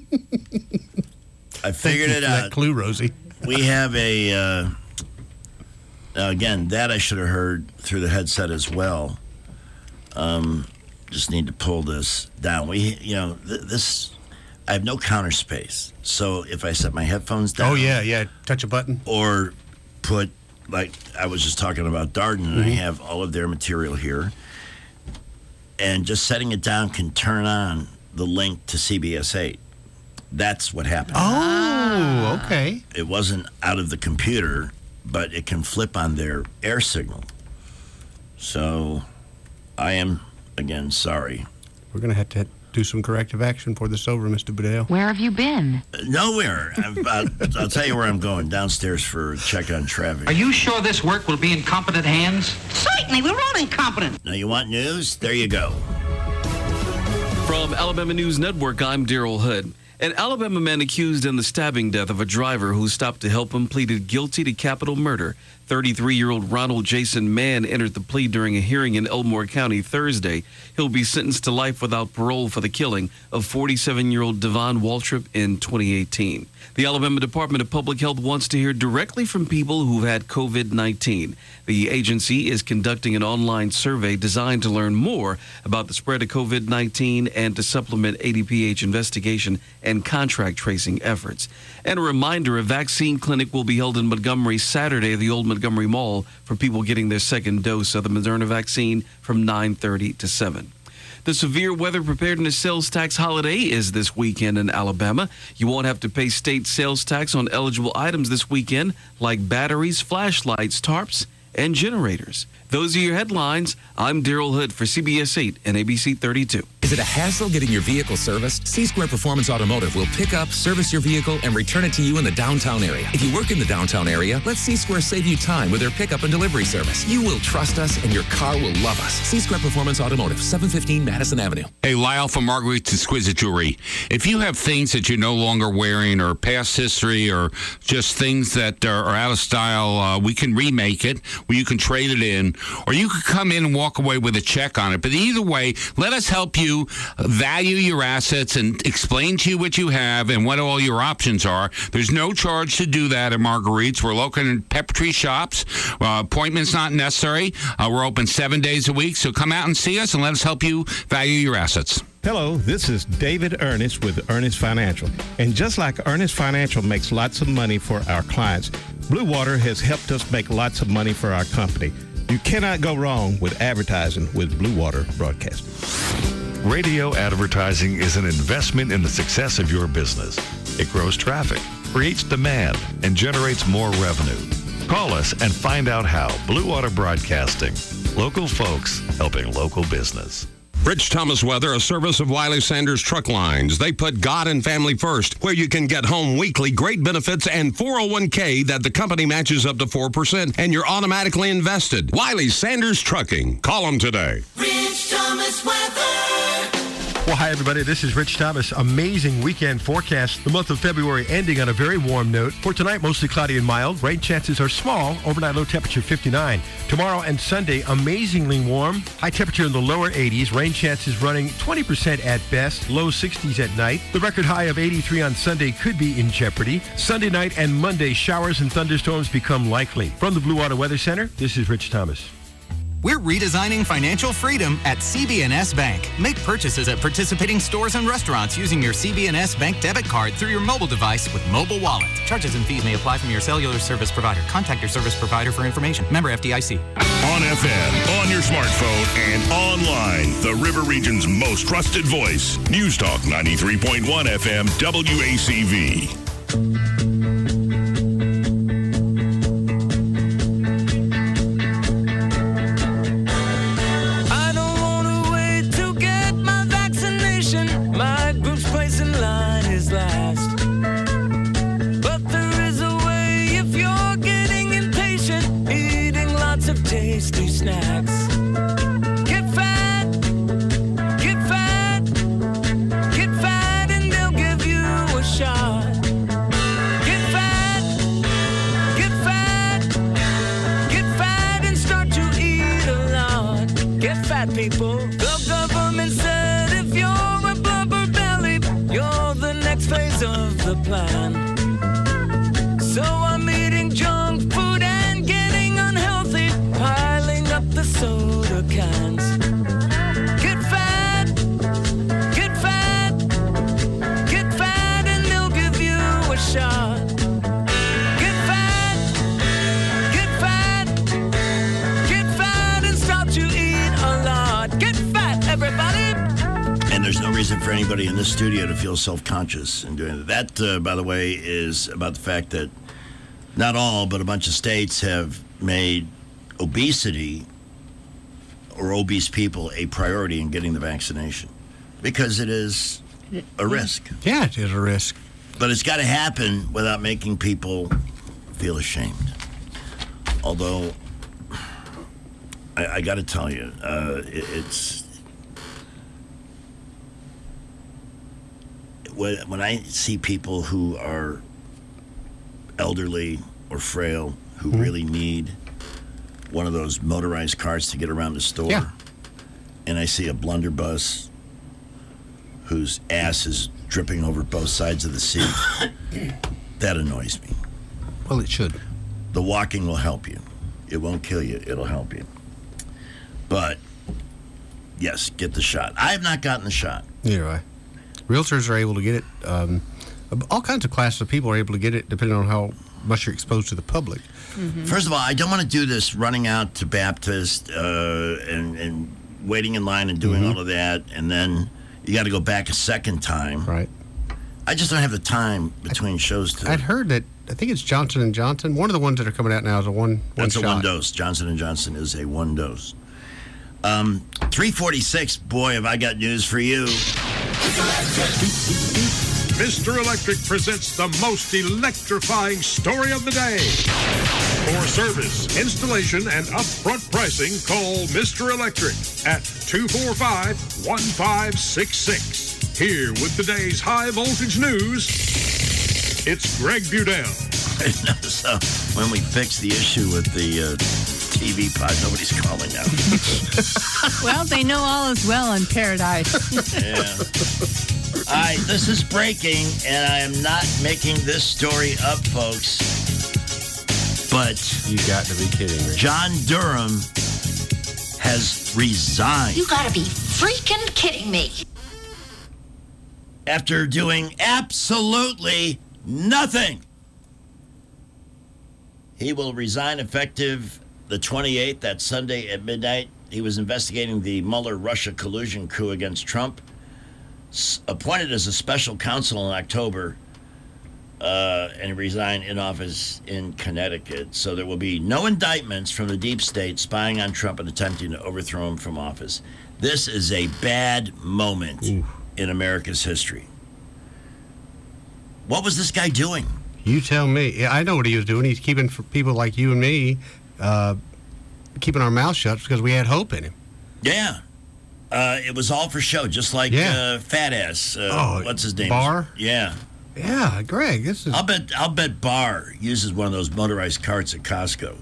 I figured Thank you it for that out. clue, Rosie. We have a. Uh, now again, that I should have heard through the headset as well. Um, just need to pull this down. We, you know, th- this. I have no counter space, so if I set my headphones down. Oh, yeah, yeah. Touch a button. Or put, like I was just talking about Darden, and I Mhm. have all of their material here. And just setting it down can turn on the link to C B S eight. That's what happened. Oh, okay. It wasn't out of the computer, but it can flip on their air signal. So I am, again, sorry. We're going to have to do some corrective action for this over, Mister Budale. Where have you been? Uh, Nowhere. I'm, I'll, I'll tell you where I'm going. Downstairs for a check on traffic. Are you sure this work will be in competent hands? Certainly, we're all incompetent. Now, you want news? There you go. From Alabama News Network, I'm Daryl Hood. An Alabama man accused in the stabbing death of a driver who stopped to help him pleaded guilty to capital murder. thirty-three-year-old Ronald Jason Mann entered the plea during a hearing in Elmore County Thursday. He'll be sentenced to life without parole for the killing of forty-seven-year-old Devon Waltrip in twenty eighteen. The Alabama Department of Public Health wants to hear directly from people who've had COVID nineteen. The agency is conducting an online survey designed to learn more about the spread of COVID nineteen and to supplement A D P H investigation and contract tracing efforts. And a reminder, a vaccine clinic will be held in Montgomery Saturday at the Old Montgomery Mall for people getting their second dose of the Moderna vaccine from nine thirty to seven. The severe weather preparedness sales tax holiday is this weekend in Alabama. You won't have to pay state sales tax on eligible items this weekend, like batteries, flashlights, tarps, and generators. Those are your headlines. I'm Daryl Hood for C B S eight and A B C thirty-two. Is it a hassle getting your vehicle serviced? C-Square Performance Automotive will pick up, service your vehicle, and return it to you in the downtown area. If you work in the downtown area, let C-Square save you time with their pickup and delivery service. You will trust us, and your car will love us. C-Square Performance Automotive, seven fifteen Madison Avenue. Hey, Lyle from Marguerite's Exquisite Jewelry. If you have things that you're no longer wearing or past history or just things that are, are out of style, uh, we can remake it, or you can trade it in, or you could come in and walk away with a check on it. But either way, let us help you value your assets and explain to you what you have and what all your options are. There's no charge to do that at Marguerite's. We're located in Pepper Tree Shops. Uh, appointments not necessary. Uh, we're open seven days a week, so come out and see us and let us help you value your assets. Hello, this is David Ernest with Ernest Financial. And just like Ernest Financial makes lots of money for our clients, Blue Water has helped us make lots of money for our company. You cannot go wrong with advertising with Blue Water Broadcasting. Radio advertising is an investment in the success of your business. It grows traffic, creates demand, and generates more revenue. Call us and find out how. Blue Water Broadcasting. Local folks helping local business. Rich Thomas Weather, a service of Wiley Sanders Truck Lines. They put God and family first, where you can get home weekly, great benefits, and four oh one k that the company matches up to four percent, and you're automatically invested. Wiley Sanders Trucking. Call them today. Rich Thomas Weather. Well, hi, everybody. This is Rich Thomas. Amazing weekend forecast. The month of February ending on a very warm note. For tonight, mostly cloudy and mild. Rain chances are small. Overnight low temperature fifty-nine. Tomorrow and Sunday, amazingly warm. High temperature in the lower eighties. Rain chances running twenty percent at best. Low sixties at night. The record high of eighty-three on Sunday could be in jeopardy. Sunday night and Monday, showers and thunderstorms become likely. From the Blue Water Weather Center, this is Rich Thomas. We're redesigning financial freedom at C B N S Bank. Make purchases at participating stores and restaurants using your C B N S Bank debit card through your mobile device with Mobile Wallet. Charges and fees may apply from your cellular service provider. Contact your service provider for information. Member F D I C. On F M, on your smartphone, and online. The River Region's most trusted voice. News Talk ninety-three point one F M W A C V. Tasty snacks. Get fat, get fat, get fat, and they'll give you a shot. Get fat, get fat, get fat, and start to eat a lot. Get fat, people. The government said if you're a blubber belly, you're the next phase of the plan. So I'm eating junk food and getting unhealthy, piling up the soda cans. Get fat, get fat, get fat, and they'll give you a shot. Get fat, get fat, get fat, and start to eat a lot. Get fat, everybody. And there's no reason for anybody in this studio to feel self-conscious in doing that. That, uh, by the way, is about the fact that not all, but a bunch of states have made obesity or obese people a priority in getting the vaccination because it is a risk. Yeah, it is a risk. But it's got to happen without making people feel ashamed. Although, I, I got to tell you, uh, it, it's when, when I see people who are elderly or frail who Mm-hmm. really need one of those motorized carts to get around the store, Yeah. and I see a blunderbuss whose ass is dripping over both sides of the seat, that annoys me. Well, it should. The walking will help you. It won't kill you. It'll help you. But, yes, get the shot. I have not gotten the shot. Neither I. Realtors are able to get it. Um, all kinds of classes of people are able to get it depending on how much you're exposed to the public. Mm-hmm. First of all, I don't want to do this running out to Baptist uh, and, and waiting in line and doing Mhm. all of that, and then you got to go back a second time. Right. I just don't have the time between shows to. I'd heard that, I think it's Johnson and Johnson. One of the ones that are coming out now is a one, one That's shot. a one dose. Johnson and Johnson is a one dose. Um, three forty-six. Boy, have I got news for you. Mister Electric presents the most electrifying story of the day. For service, installation, and upfront pricing, call Mister Electric at two four five, one five six six. Here with today's high voltage news, it's Greg Budell. So when we fix the issue with the uh, T V pod, nobody's calling now. Well, they know all is well in paradise. Yeah. All right, this is breaking, and I am not making this story up, folks. But you got to be kidding me. John Durham has resigned. You gotta be freaking kidding me. After doing absolutely nothing. He will resign effective the twenty-eighth, that's Sunday at midnight. He was investigating the Mueller-Russia collusion coup against Trump. S- appointed as a special counsel in October, uh, and resigned in office in Connecticut. So there will be no indictments from the deep state spying on Trump and attempting to overthrow him from office. This is a bad moment Ooh. in America's history. What was this guy doing? You tell me. Yeah, I know what he was doing. He's keeping for people like you and me, uh, keeping our mouth shut because we had hope in him. Yeah. Uh, it was all for show, just like Yeah. uh, Fat Ass. Uh, Oh, what's his name? Barr? Yeah. Yeah, Greg, this is. I'll bet. I'll bet Barr uses one of those motorized carts at Costco.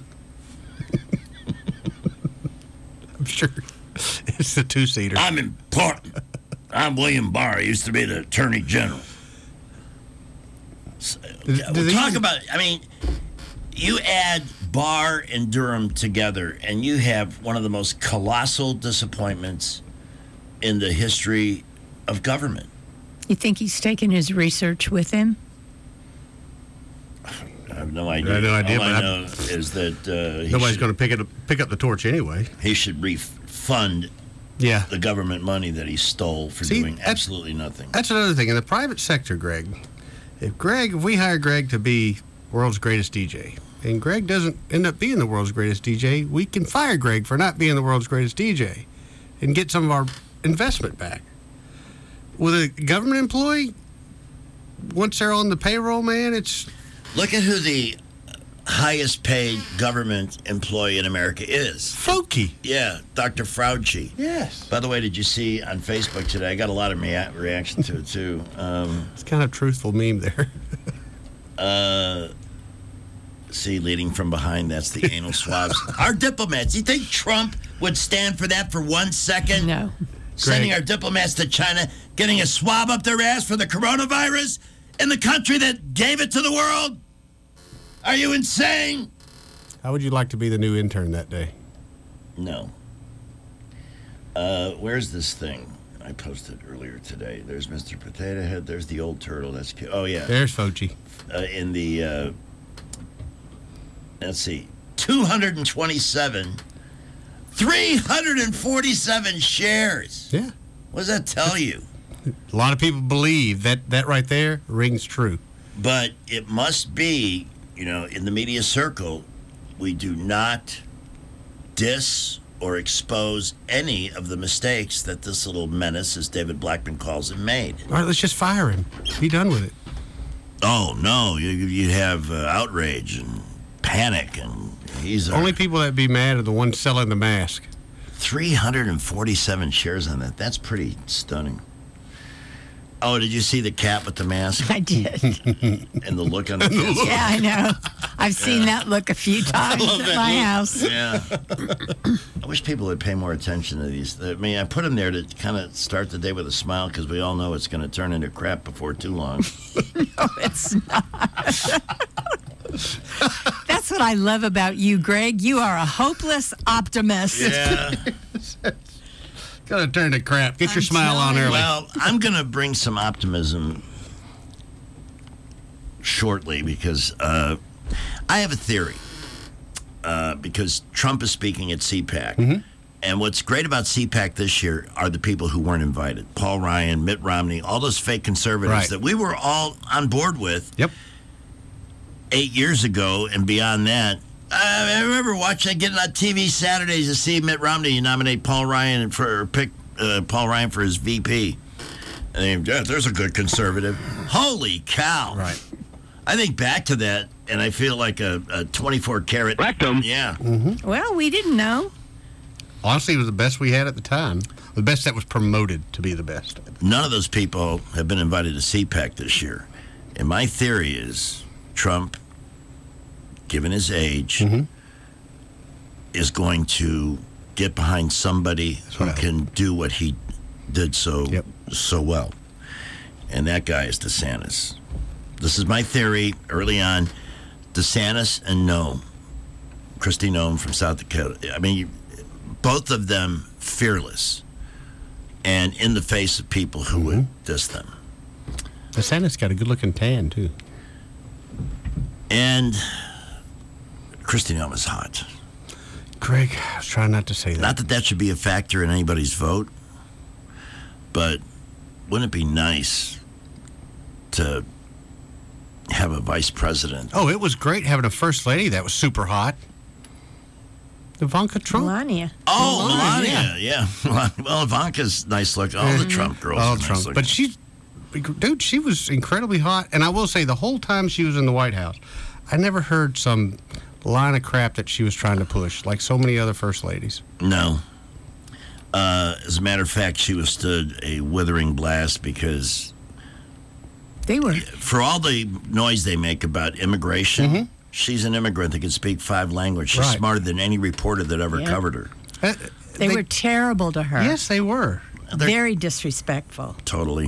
I'm sure it's the two seater. I'm important. I'm William Barr. I used to be the Attorney General. So, Does- yeah, does we'll he talk use- about. I mean, you add Barr and Durham together, and you have one of the most colossal disappointments in the history of government. You think he's taking his research with him? I have no idea. I have no idea, All but I I- know is that uh, he Nobody's should- going to pick it up, pick up the torch anyway. He should refund Yeah. the government money that he stole for See, doing that's- absolutely nothing. That's another thing. In the private sector, Greg, if Greg, if we hire Greg to be world's greatest D J, and Greg doesn't end up being the world's greatest D J, we can fire Greg for not being the world's greatest D J and get some of our investment back. With a government employee, once they're on the payroll, man, it's... Look at who the highest paid government employee in America is. Fauci. Yeah, Doctor Fauci. Yes. By the way, did you see on Facebook today? I got a lot of rea- reaction to it, too. Um, It's kind of a truthful meme there. uh, see, leading from behind, that's the anal swabs. Our diplomats, you think Trump would stand for that for one second? No. Sending Greg. our diplomats to China, getting a swab up their ass for the coronavirus in the country that gave it to the world? Are you insane? How would you like to be the new intern that day? No. Uh, where's this thing I posted earlier today? There's Mister Potato Head. There's the old turtle. That's cute. Oh, yeah. There's Fauci. Uh, in the, uh, let's see, two hundred twenty-seven, three hundred forty-seven shares. Yeah. What does that tell you? A lot of people believe that that right there rings true. But it must be, you know, in the media circle, we do not diss or expose any of the mistakes that this little menace, as David Blackman calls it, made. All right, let's just fire him. Be done with it. Oh, no, you, you have uh, outrage and panic, and he's our Only people that be mad are the ones selling the mask. three hundred forty-seven shares on that. That's pretty stunning. Oh, did you see the cat with the mask? I did. And the look on the face? Yeah, I know. I've seen Yeah. that look a few times I love at that my look. house. Yeah. I wish people would pay more attention to these. I mean, I put them there to kind of start the day with a smile because we all know it's going to turn into crap before too long. No, it's not. That's what I love about you, Greg. You are a hopeless optimist. Yeah. Gonna turn to crap. Get your smile on early. Well, I'm going to bring some optimism shortly because uh, I have a theory. Uh, because Trump is speaking at C PAC. Mm-hmm. And what's great about C PAC this year are the people who weren't invited. Paul Ryan, Mitt Romney, all those fake conservatives Right. that we were all on board with Yep. eight years ago and beyond that. I, I remember watching, getting on T V Saturdays to see Mitt Romney nominate Paul Ryan for or pick uh, Paul Ryan for his V P. And yeah, there's a good conservative. Holy cow! Right. I think back to that, and I feel like a, a twenty-four karat rectum. Yeah. Mm-hmm. Well, we didn't know. Honestly, it was the best we had at the time. The best that was promoted to be the best. None of those people have been invited to C PAC this year. And my theory is Trump, given his age, Mm-hmm. is going to get behind somebody who can do what he did so so well. And that guy is DeSantis. This is my theory early on. DeSantis and Noem, Kristi Noem from South Dakota. I mean, both of them fearless and in the face of people who would diss them. DeSantis got a good-looking tan, too. And Kristi Noem is hot. Greg, I was trying not to say that. Not that that should be a factor in anybody's vote, but wouldn't it be nice to have a vice president? Oh, it was great having a first lady that was super hot. Ivanka Trump. Melania. Oh, Melania, Melania, yeah. Well, Ivanka's nice look. All the Trump girls All are nice Trump. looking. But she's, dude, she was incredibly hot. And I will say, the whole time she was in the White House, I never heard some line of crap that she was trying to push, like so many other first ladies. No. Uh, as a matter of fact, she withstood a withering blast because they were for all the noise they make about immigration. Mm-hmm. She's an immigrant that can speak five languages. She's Right. smarter than any reporter that ever Yeah. covered her. Uh, They, were terrible to her. Yes, they were. They're- Very disrespectful. Totally.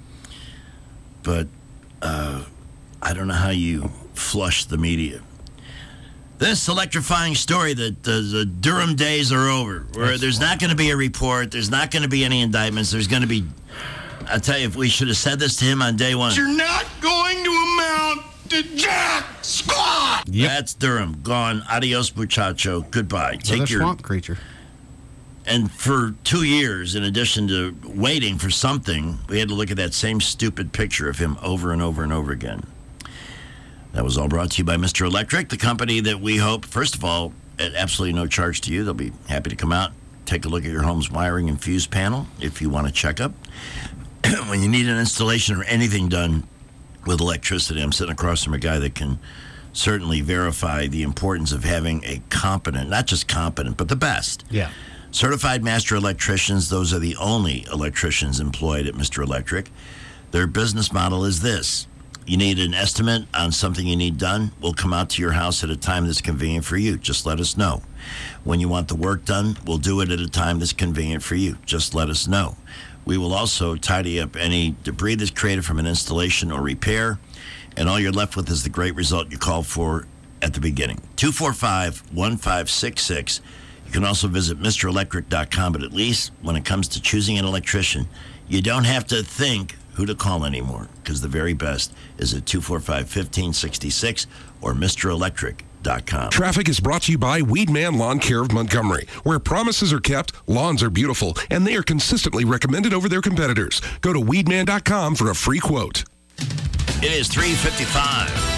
But uh, I don't know how you flush the media. This electrifying story that uh, the Durham days are over, where That's there's not going to be a report, there's not going to be any indictments, there's going to be. I tell you, if we should have said this to him on day one. You're not going to amount to jack squat. That's Durham gone. Adios, muchacho. Goodbye. Take Another your swamp creature. And for two years, in addition to waiting for something, we had to look at that same stupid picture of him over and over and over again. That was all brought to you by Mister Electric, the company that we hope, first of all, at absolutely no charge to you, they'll be happy to come out, take a look at your home's wiring and fuse panel if you want a checkup. When you need an installation or anything done with electricity, I'm sitting across from a guy that can certainly verify the importance of having a competent, not just competent, but the best. Yeah. Certified master electricians, those are the only electricians employed at Mister Electric. Their business model is this. You need an estimate on something you need done, we'll come out to your house at a time that's convenient for you. Just let us know. When you want the work done, we'll do it at a time that's convenient for you. Just let us know. We will also tidy up any debris that's created from an installation or repair, and all you're left with is the great result you called for at the beginning. two four five, one five six six. You can also visit Mister Electric dot com, but at least when it comes to choosing an electrician, you don't have to think who to call anymore, because the very best is at two four five, one five six six or Mister Electric dot com. Traffic is brought to you by Weedman Lawn Care of Montgomery, where promises are kept, lawns are beautiful, and they are consistently recommended over their competitors. Go to weedman dot com for a free quote. It is three fifty-five.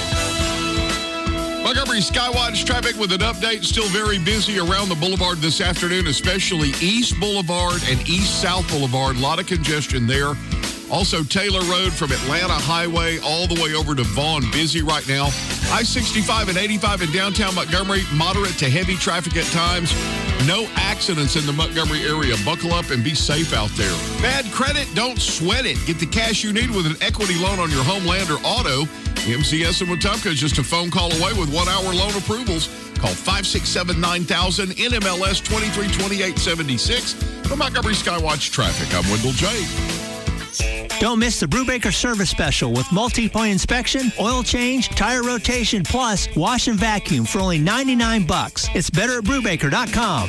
Montgomery Skywatch traffic with an update. Still very busy around the boulevard this afternoon, especially East Boulevard and East-South Boulevard. A lot of congestion there. Also, Taylor Road from Atlanta Highway all the way over to Vaughn, busy right now. I sixty-five and eighty-five in downtown Montgomery, moderate to heavy traffic at times. No accidents in the Montgomery area. Buckle up and be safe out there. Bad credit? Don't sweat it. Get the cash you need with an equity loan on your home, land, or auto. M C S in Wetumpka is just a phone call away with one-hour loan approvals. Call five six seven, nine thousand, N M L S twenty-three twenty-eight seventy-six. For Montgomery Skywatch Traffic, I'm Wendell J. Don't miss the Brubaker Service Special with multi-point inspection, oil change, tire rotation, plus wash and vacuum for only ninety-nine bucks. It's better at Brubaker dot com.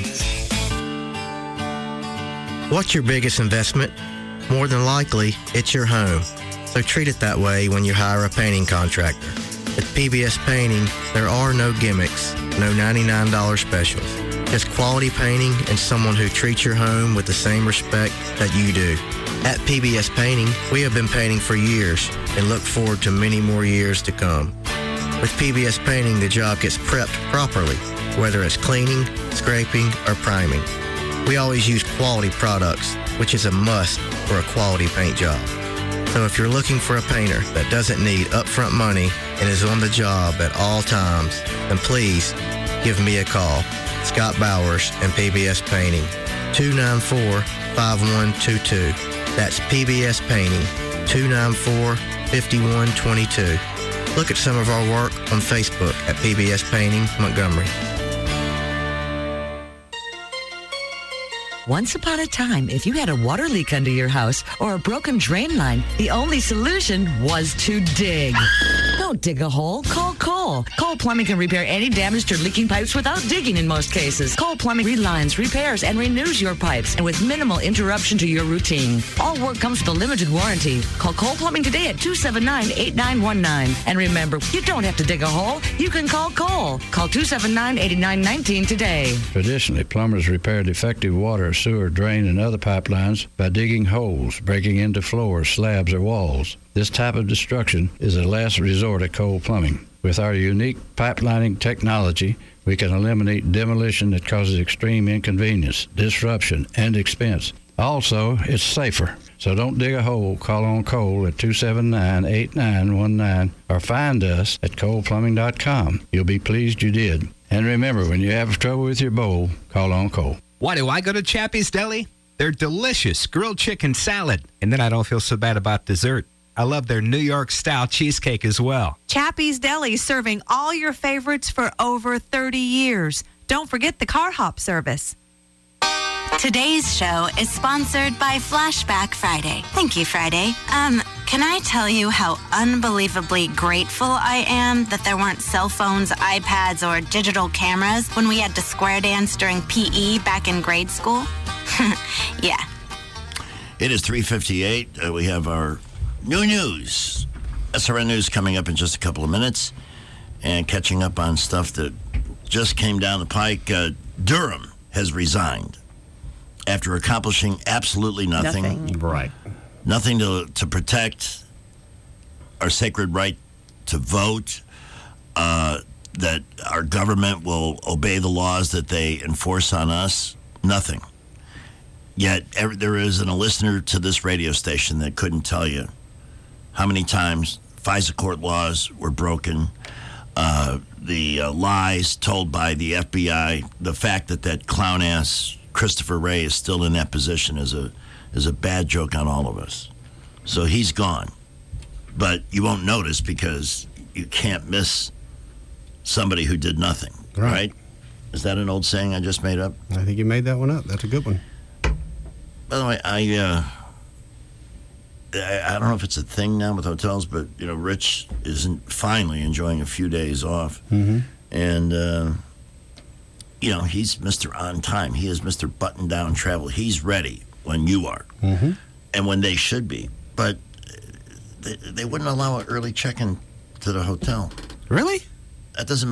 What's your biggest investment? More than likely, it's your home. So treat it that way when you hire a painting contractor. At P B S Painting, there are no gimmicks, no ninety-nine dollars specials. Just quality painting and someone who treats your home with the same respect that you do. At P B S Painting, we have been painting for years and look forward to many more years to come. With P B S Painting, the job gets prepped properly, whether it's cleaning, scraping, or priming. We always use quality products, which is a must for a quality paint job. So if you're looking for a painter that doesn't need upfront money and is on the job at all times, then please give me a call. Scott Bowers and P B S Painting, two nine four, five one two two. That's P B S Painting, two nine four, five one two two. Look at some of our work on Facebook at P B S Painting Montgomery. Once upon a time, if you had a water leak under your house or a broken drain line, the only solution was to dig. Don't dig a hole. Call Cole. Cole Plumbing can repair any damaged or leaking pipes without digging in most cases. Cole Plumbing relines, repairs, and renews your pipes, and with minimal interruption to your routine. All work comes with a limited warranty. Call Cole Plumbing today at two seven nine, eight nine one nine. And remember, you don't have to dig a hole. You can call Cole. Call two seven nine, eight nine one nine today. Traditionally, plumbers repair defective water, sewer, drain, and other pipelines by digging holes, breaking into floors, slabs, or walls. This type of destruction is a last resort at Cole Plumbing. With our unique pipelining technology, we can eliminate demolition that causes extreme inconvenience, disruption, and expense. Also, it's safer. So don't dig a hole. Call on Cole at two seven nine, eight nine one nine or find us at cole plumbing dot com. You'll be pleased you did. And remember, when you have trouble with your bowl, call on Cole. Why do I go to Chappie's Deli? Their delicious grilled chicken salad, and then I don't feel so bad about dessert. I love their New York-style cheesecake as well. Chappie's Deli, serving all your favorites for over thirty years. Don't forget the car hop service. Today's show is sponsored by Flashback Friday. Thank you, Friday. Um, can I tell you how unbelievably grateful I am that there weren't cell phones, iPads, or digital cameras when we had to square dance during P E back in grade school? Yeah. It is three fifty-eight. Uh, we have our new news. S R N News coming up in just a couple of minutes. And catching up on stuff that just came down the pike. Uh, Durham has resigned after accomplishing absolutely nothing. Nothing. Right. Nothing to, to protect our sacred right to vote, uh, that our government will obey the laws that they enforce on us. Nothing. Yet every, there isn't a listener to this radio station that couldn't tell you how many times FISA court laws were broken, uh, the uh, lies told by the F B I, the fact that that clown-ass Christopher Wray is still in that position is a is a bad joke on all of us. So he's gone. But you won't notice because you can't miss somebody who did nothing, right? right? Is that an old saying I just made up? I think you made that one up. That's a good one. By the way, I, uh, I I don't know if it's a thing now with hotels, but, you know, Rich is finally enjoying a few days off. Mm-hmm. And, uh, you know, he's Mister On Time. He is Mister Button Down Travel. He's ready when you are. Mm-hmm. And when they should be. But they, they wouldn't allow an early check-in to the hotel. Really? That doesn't make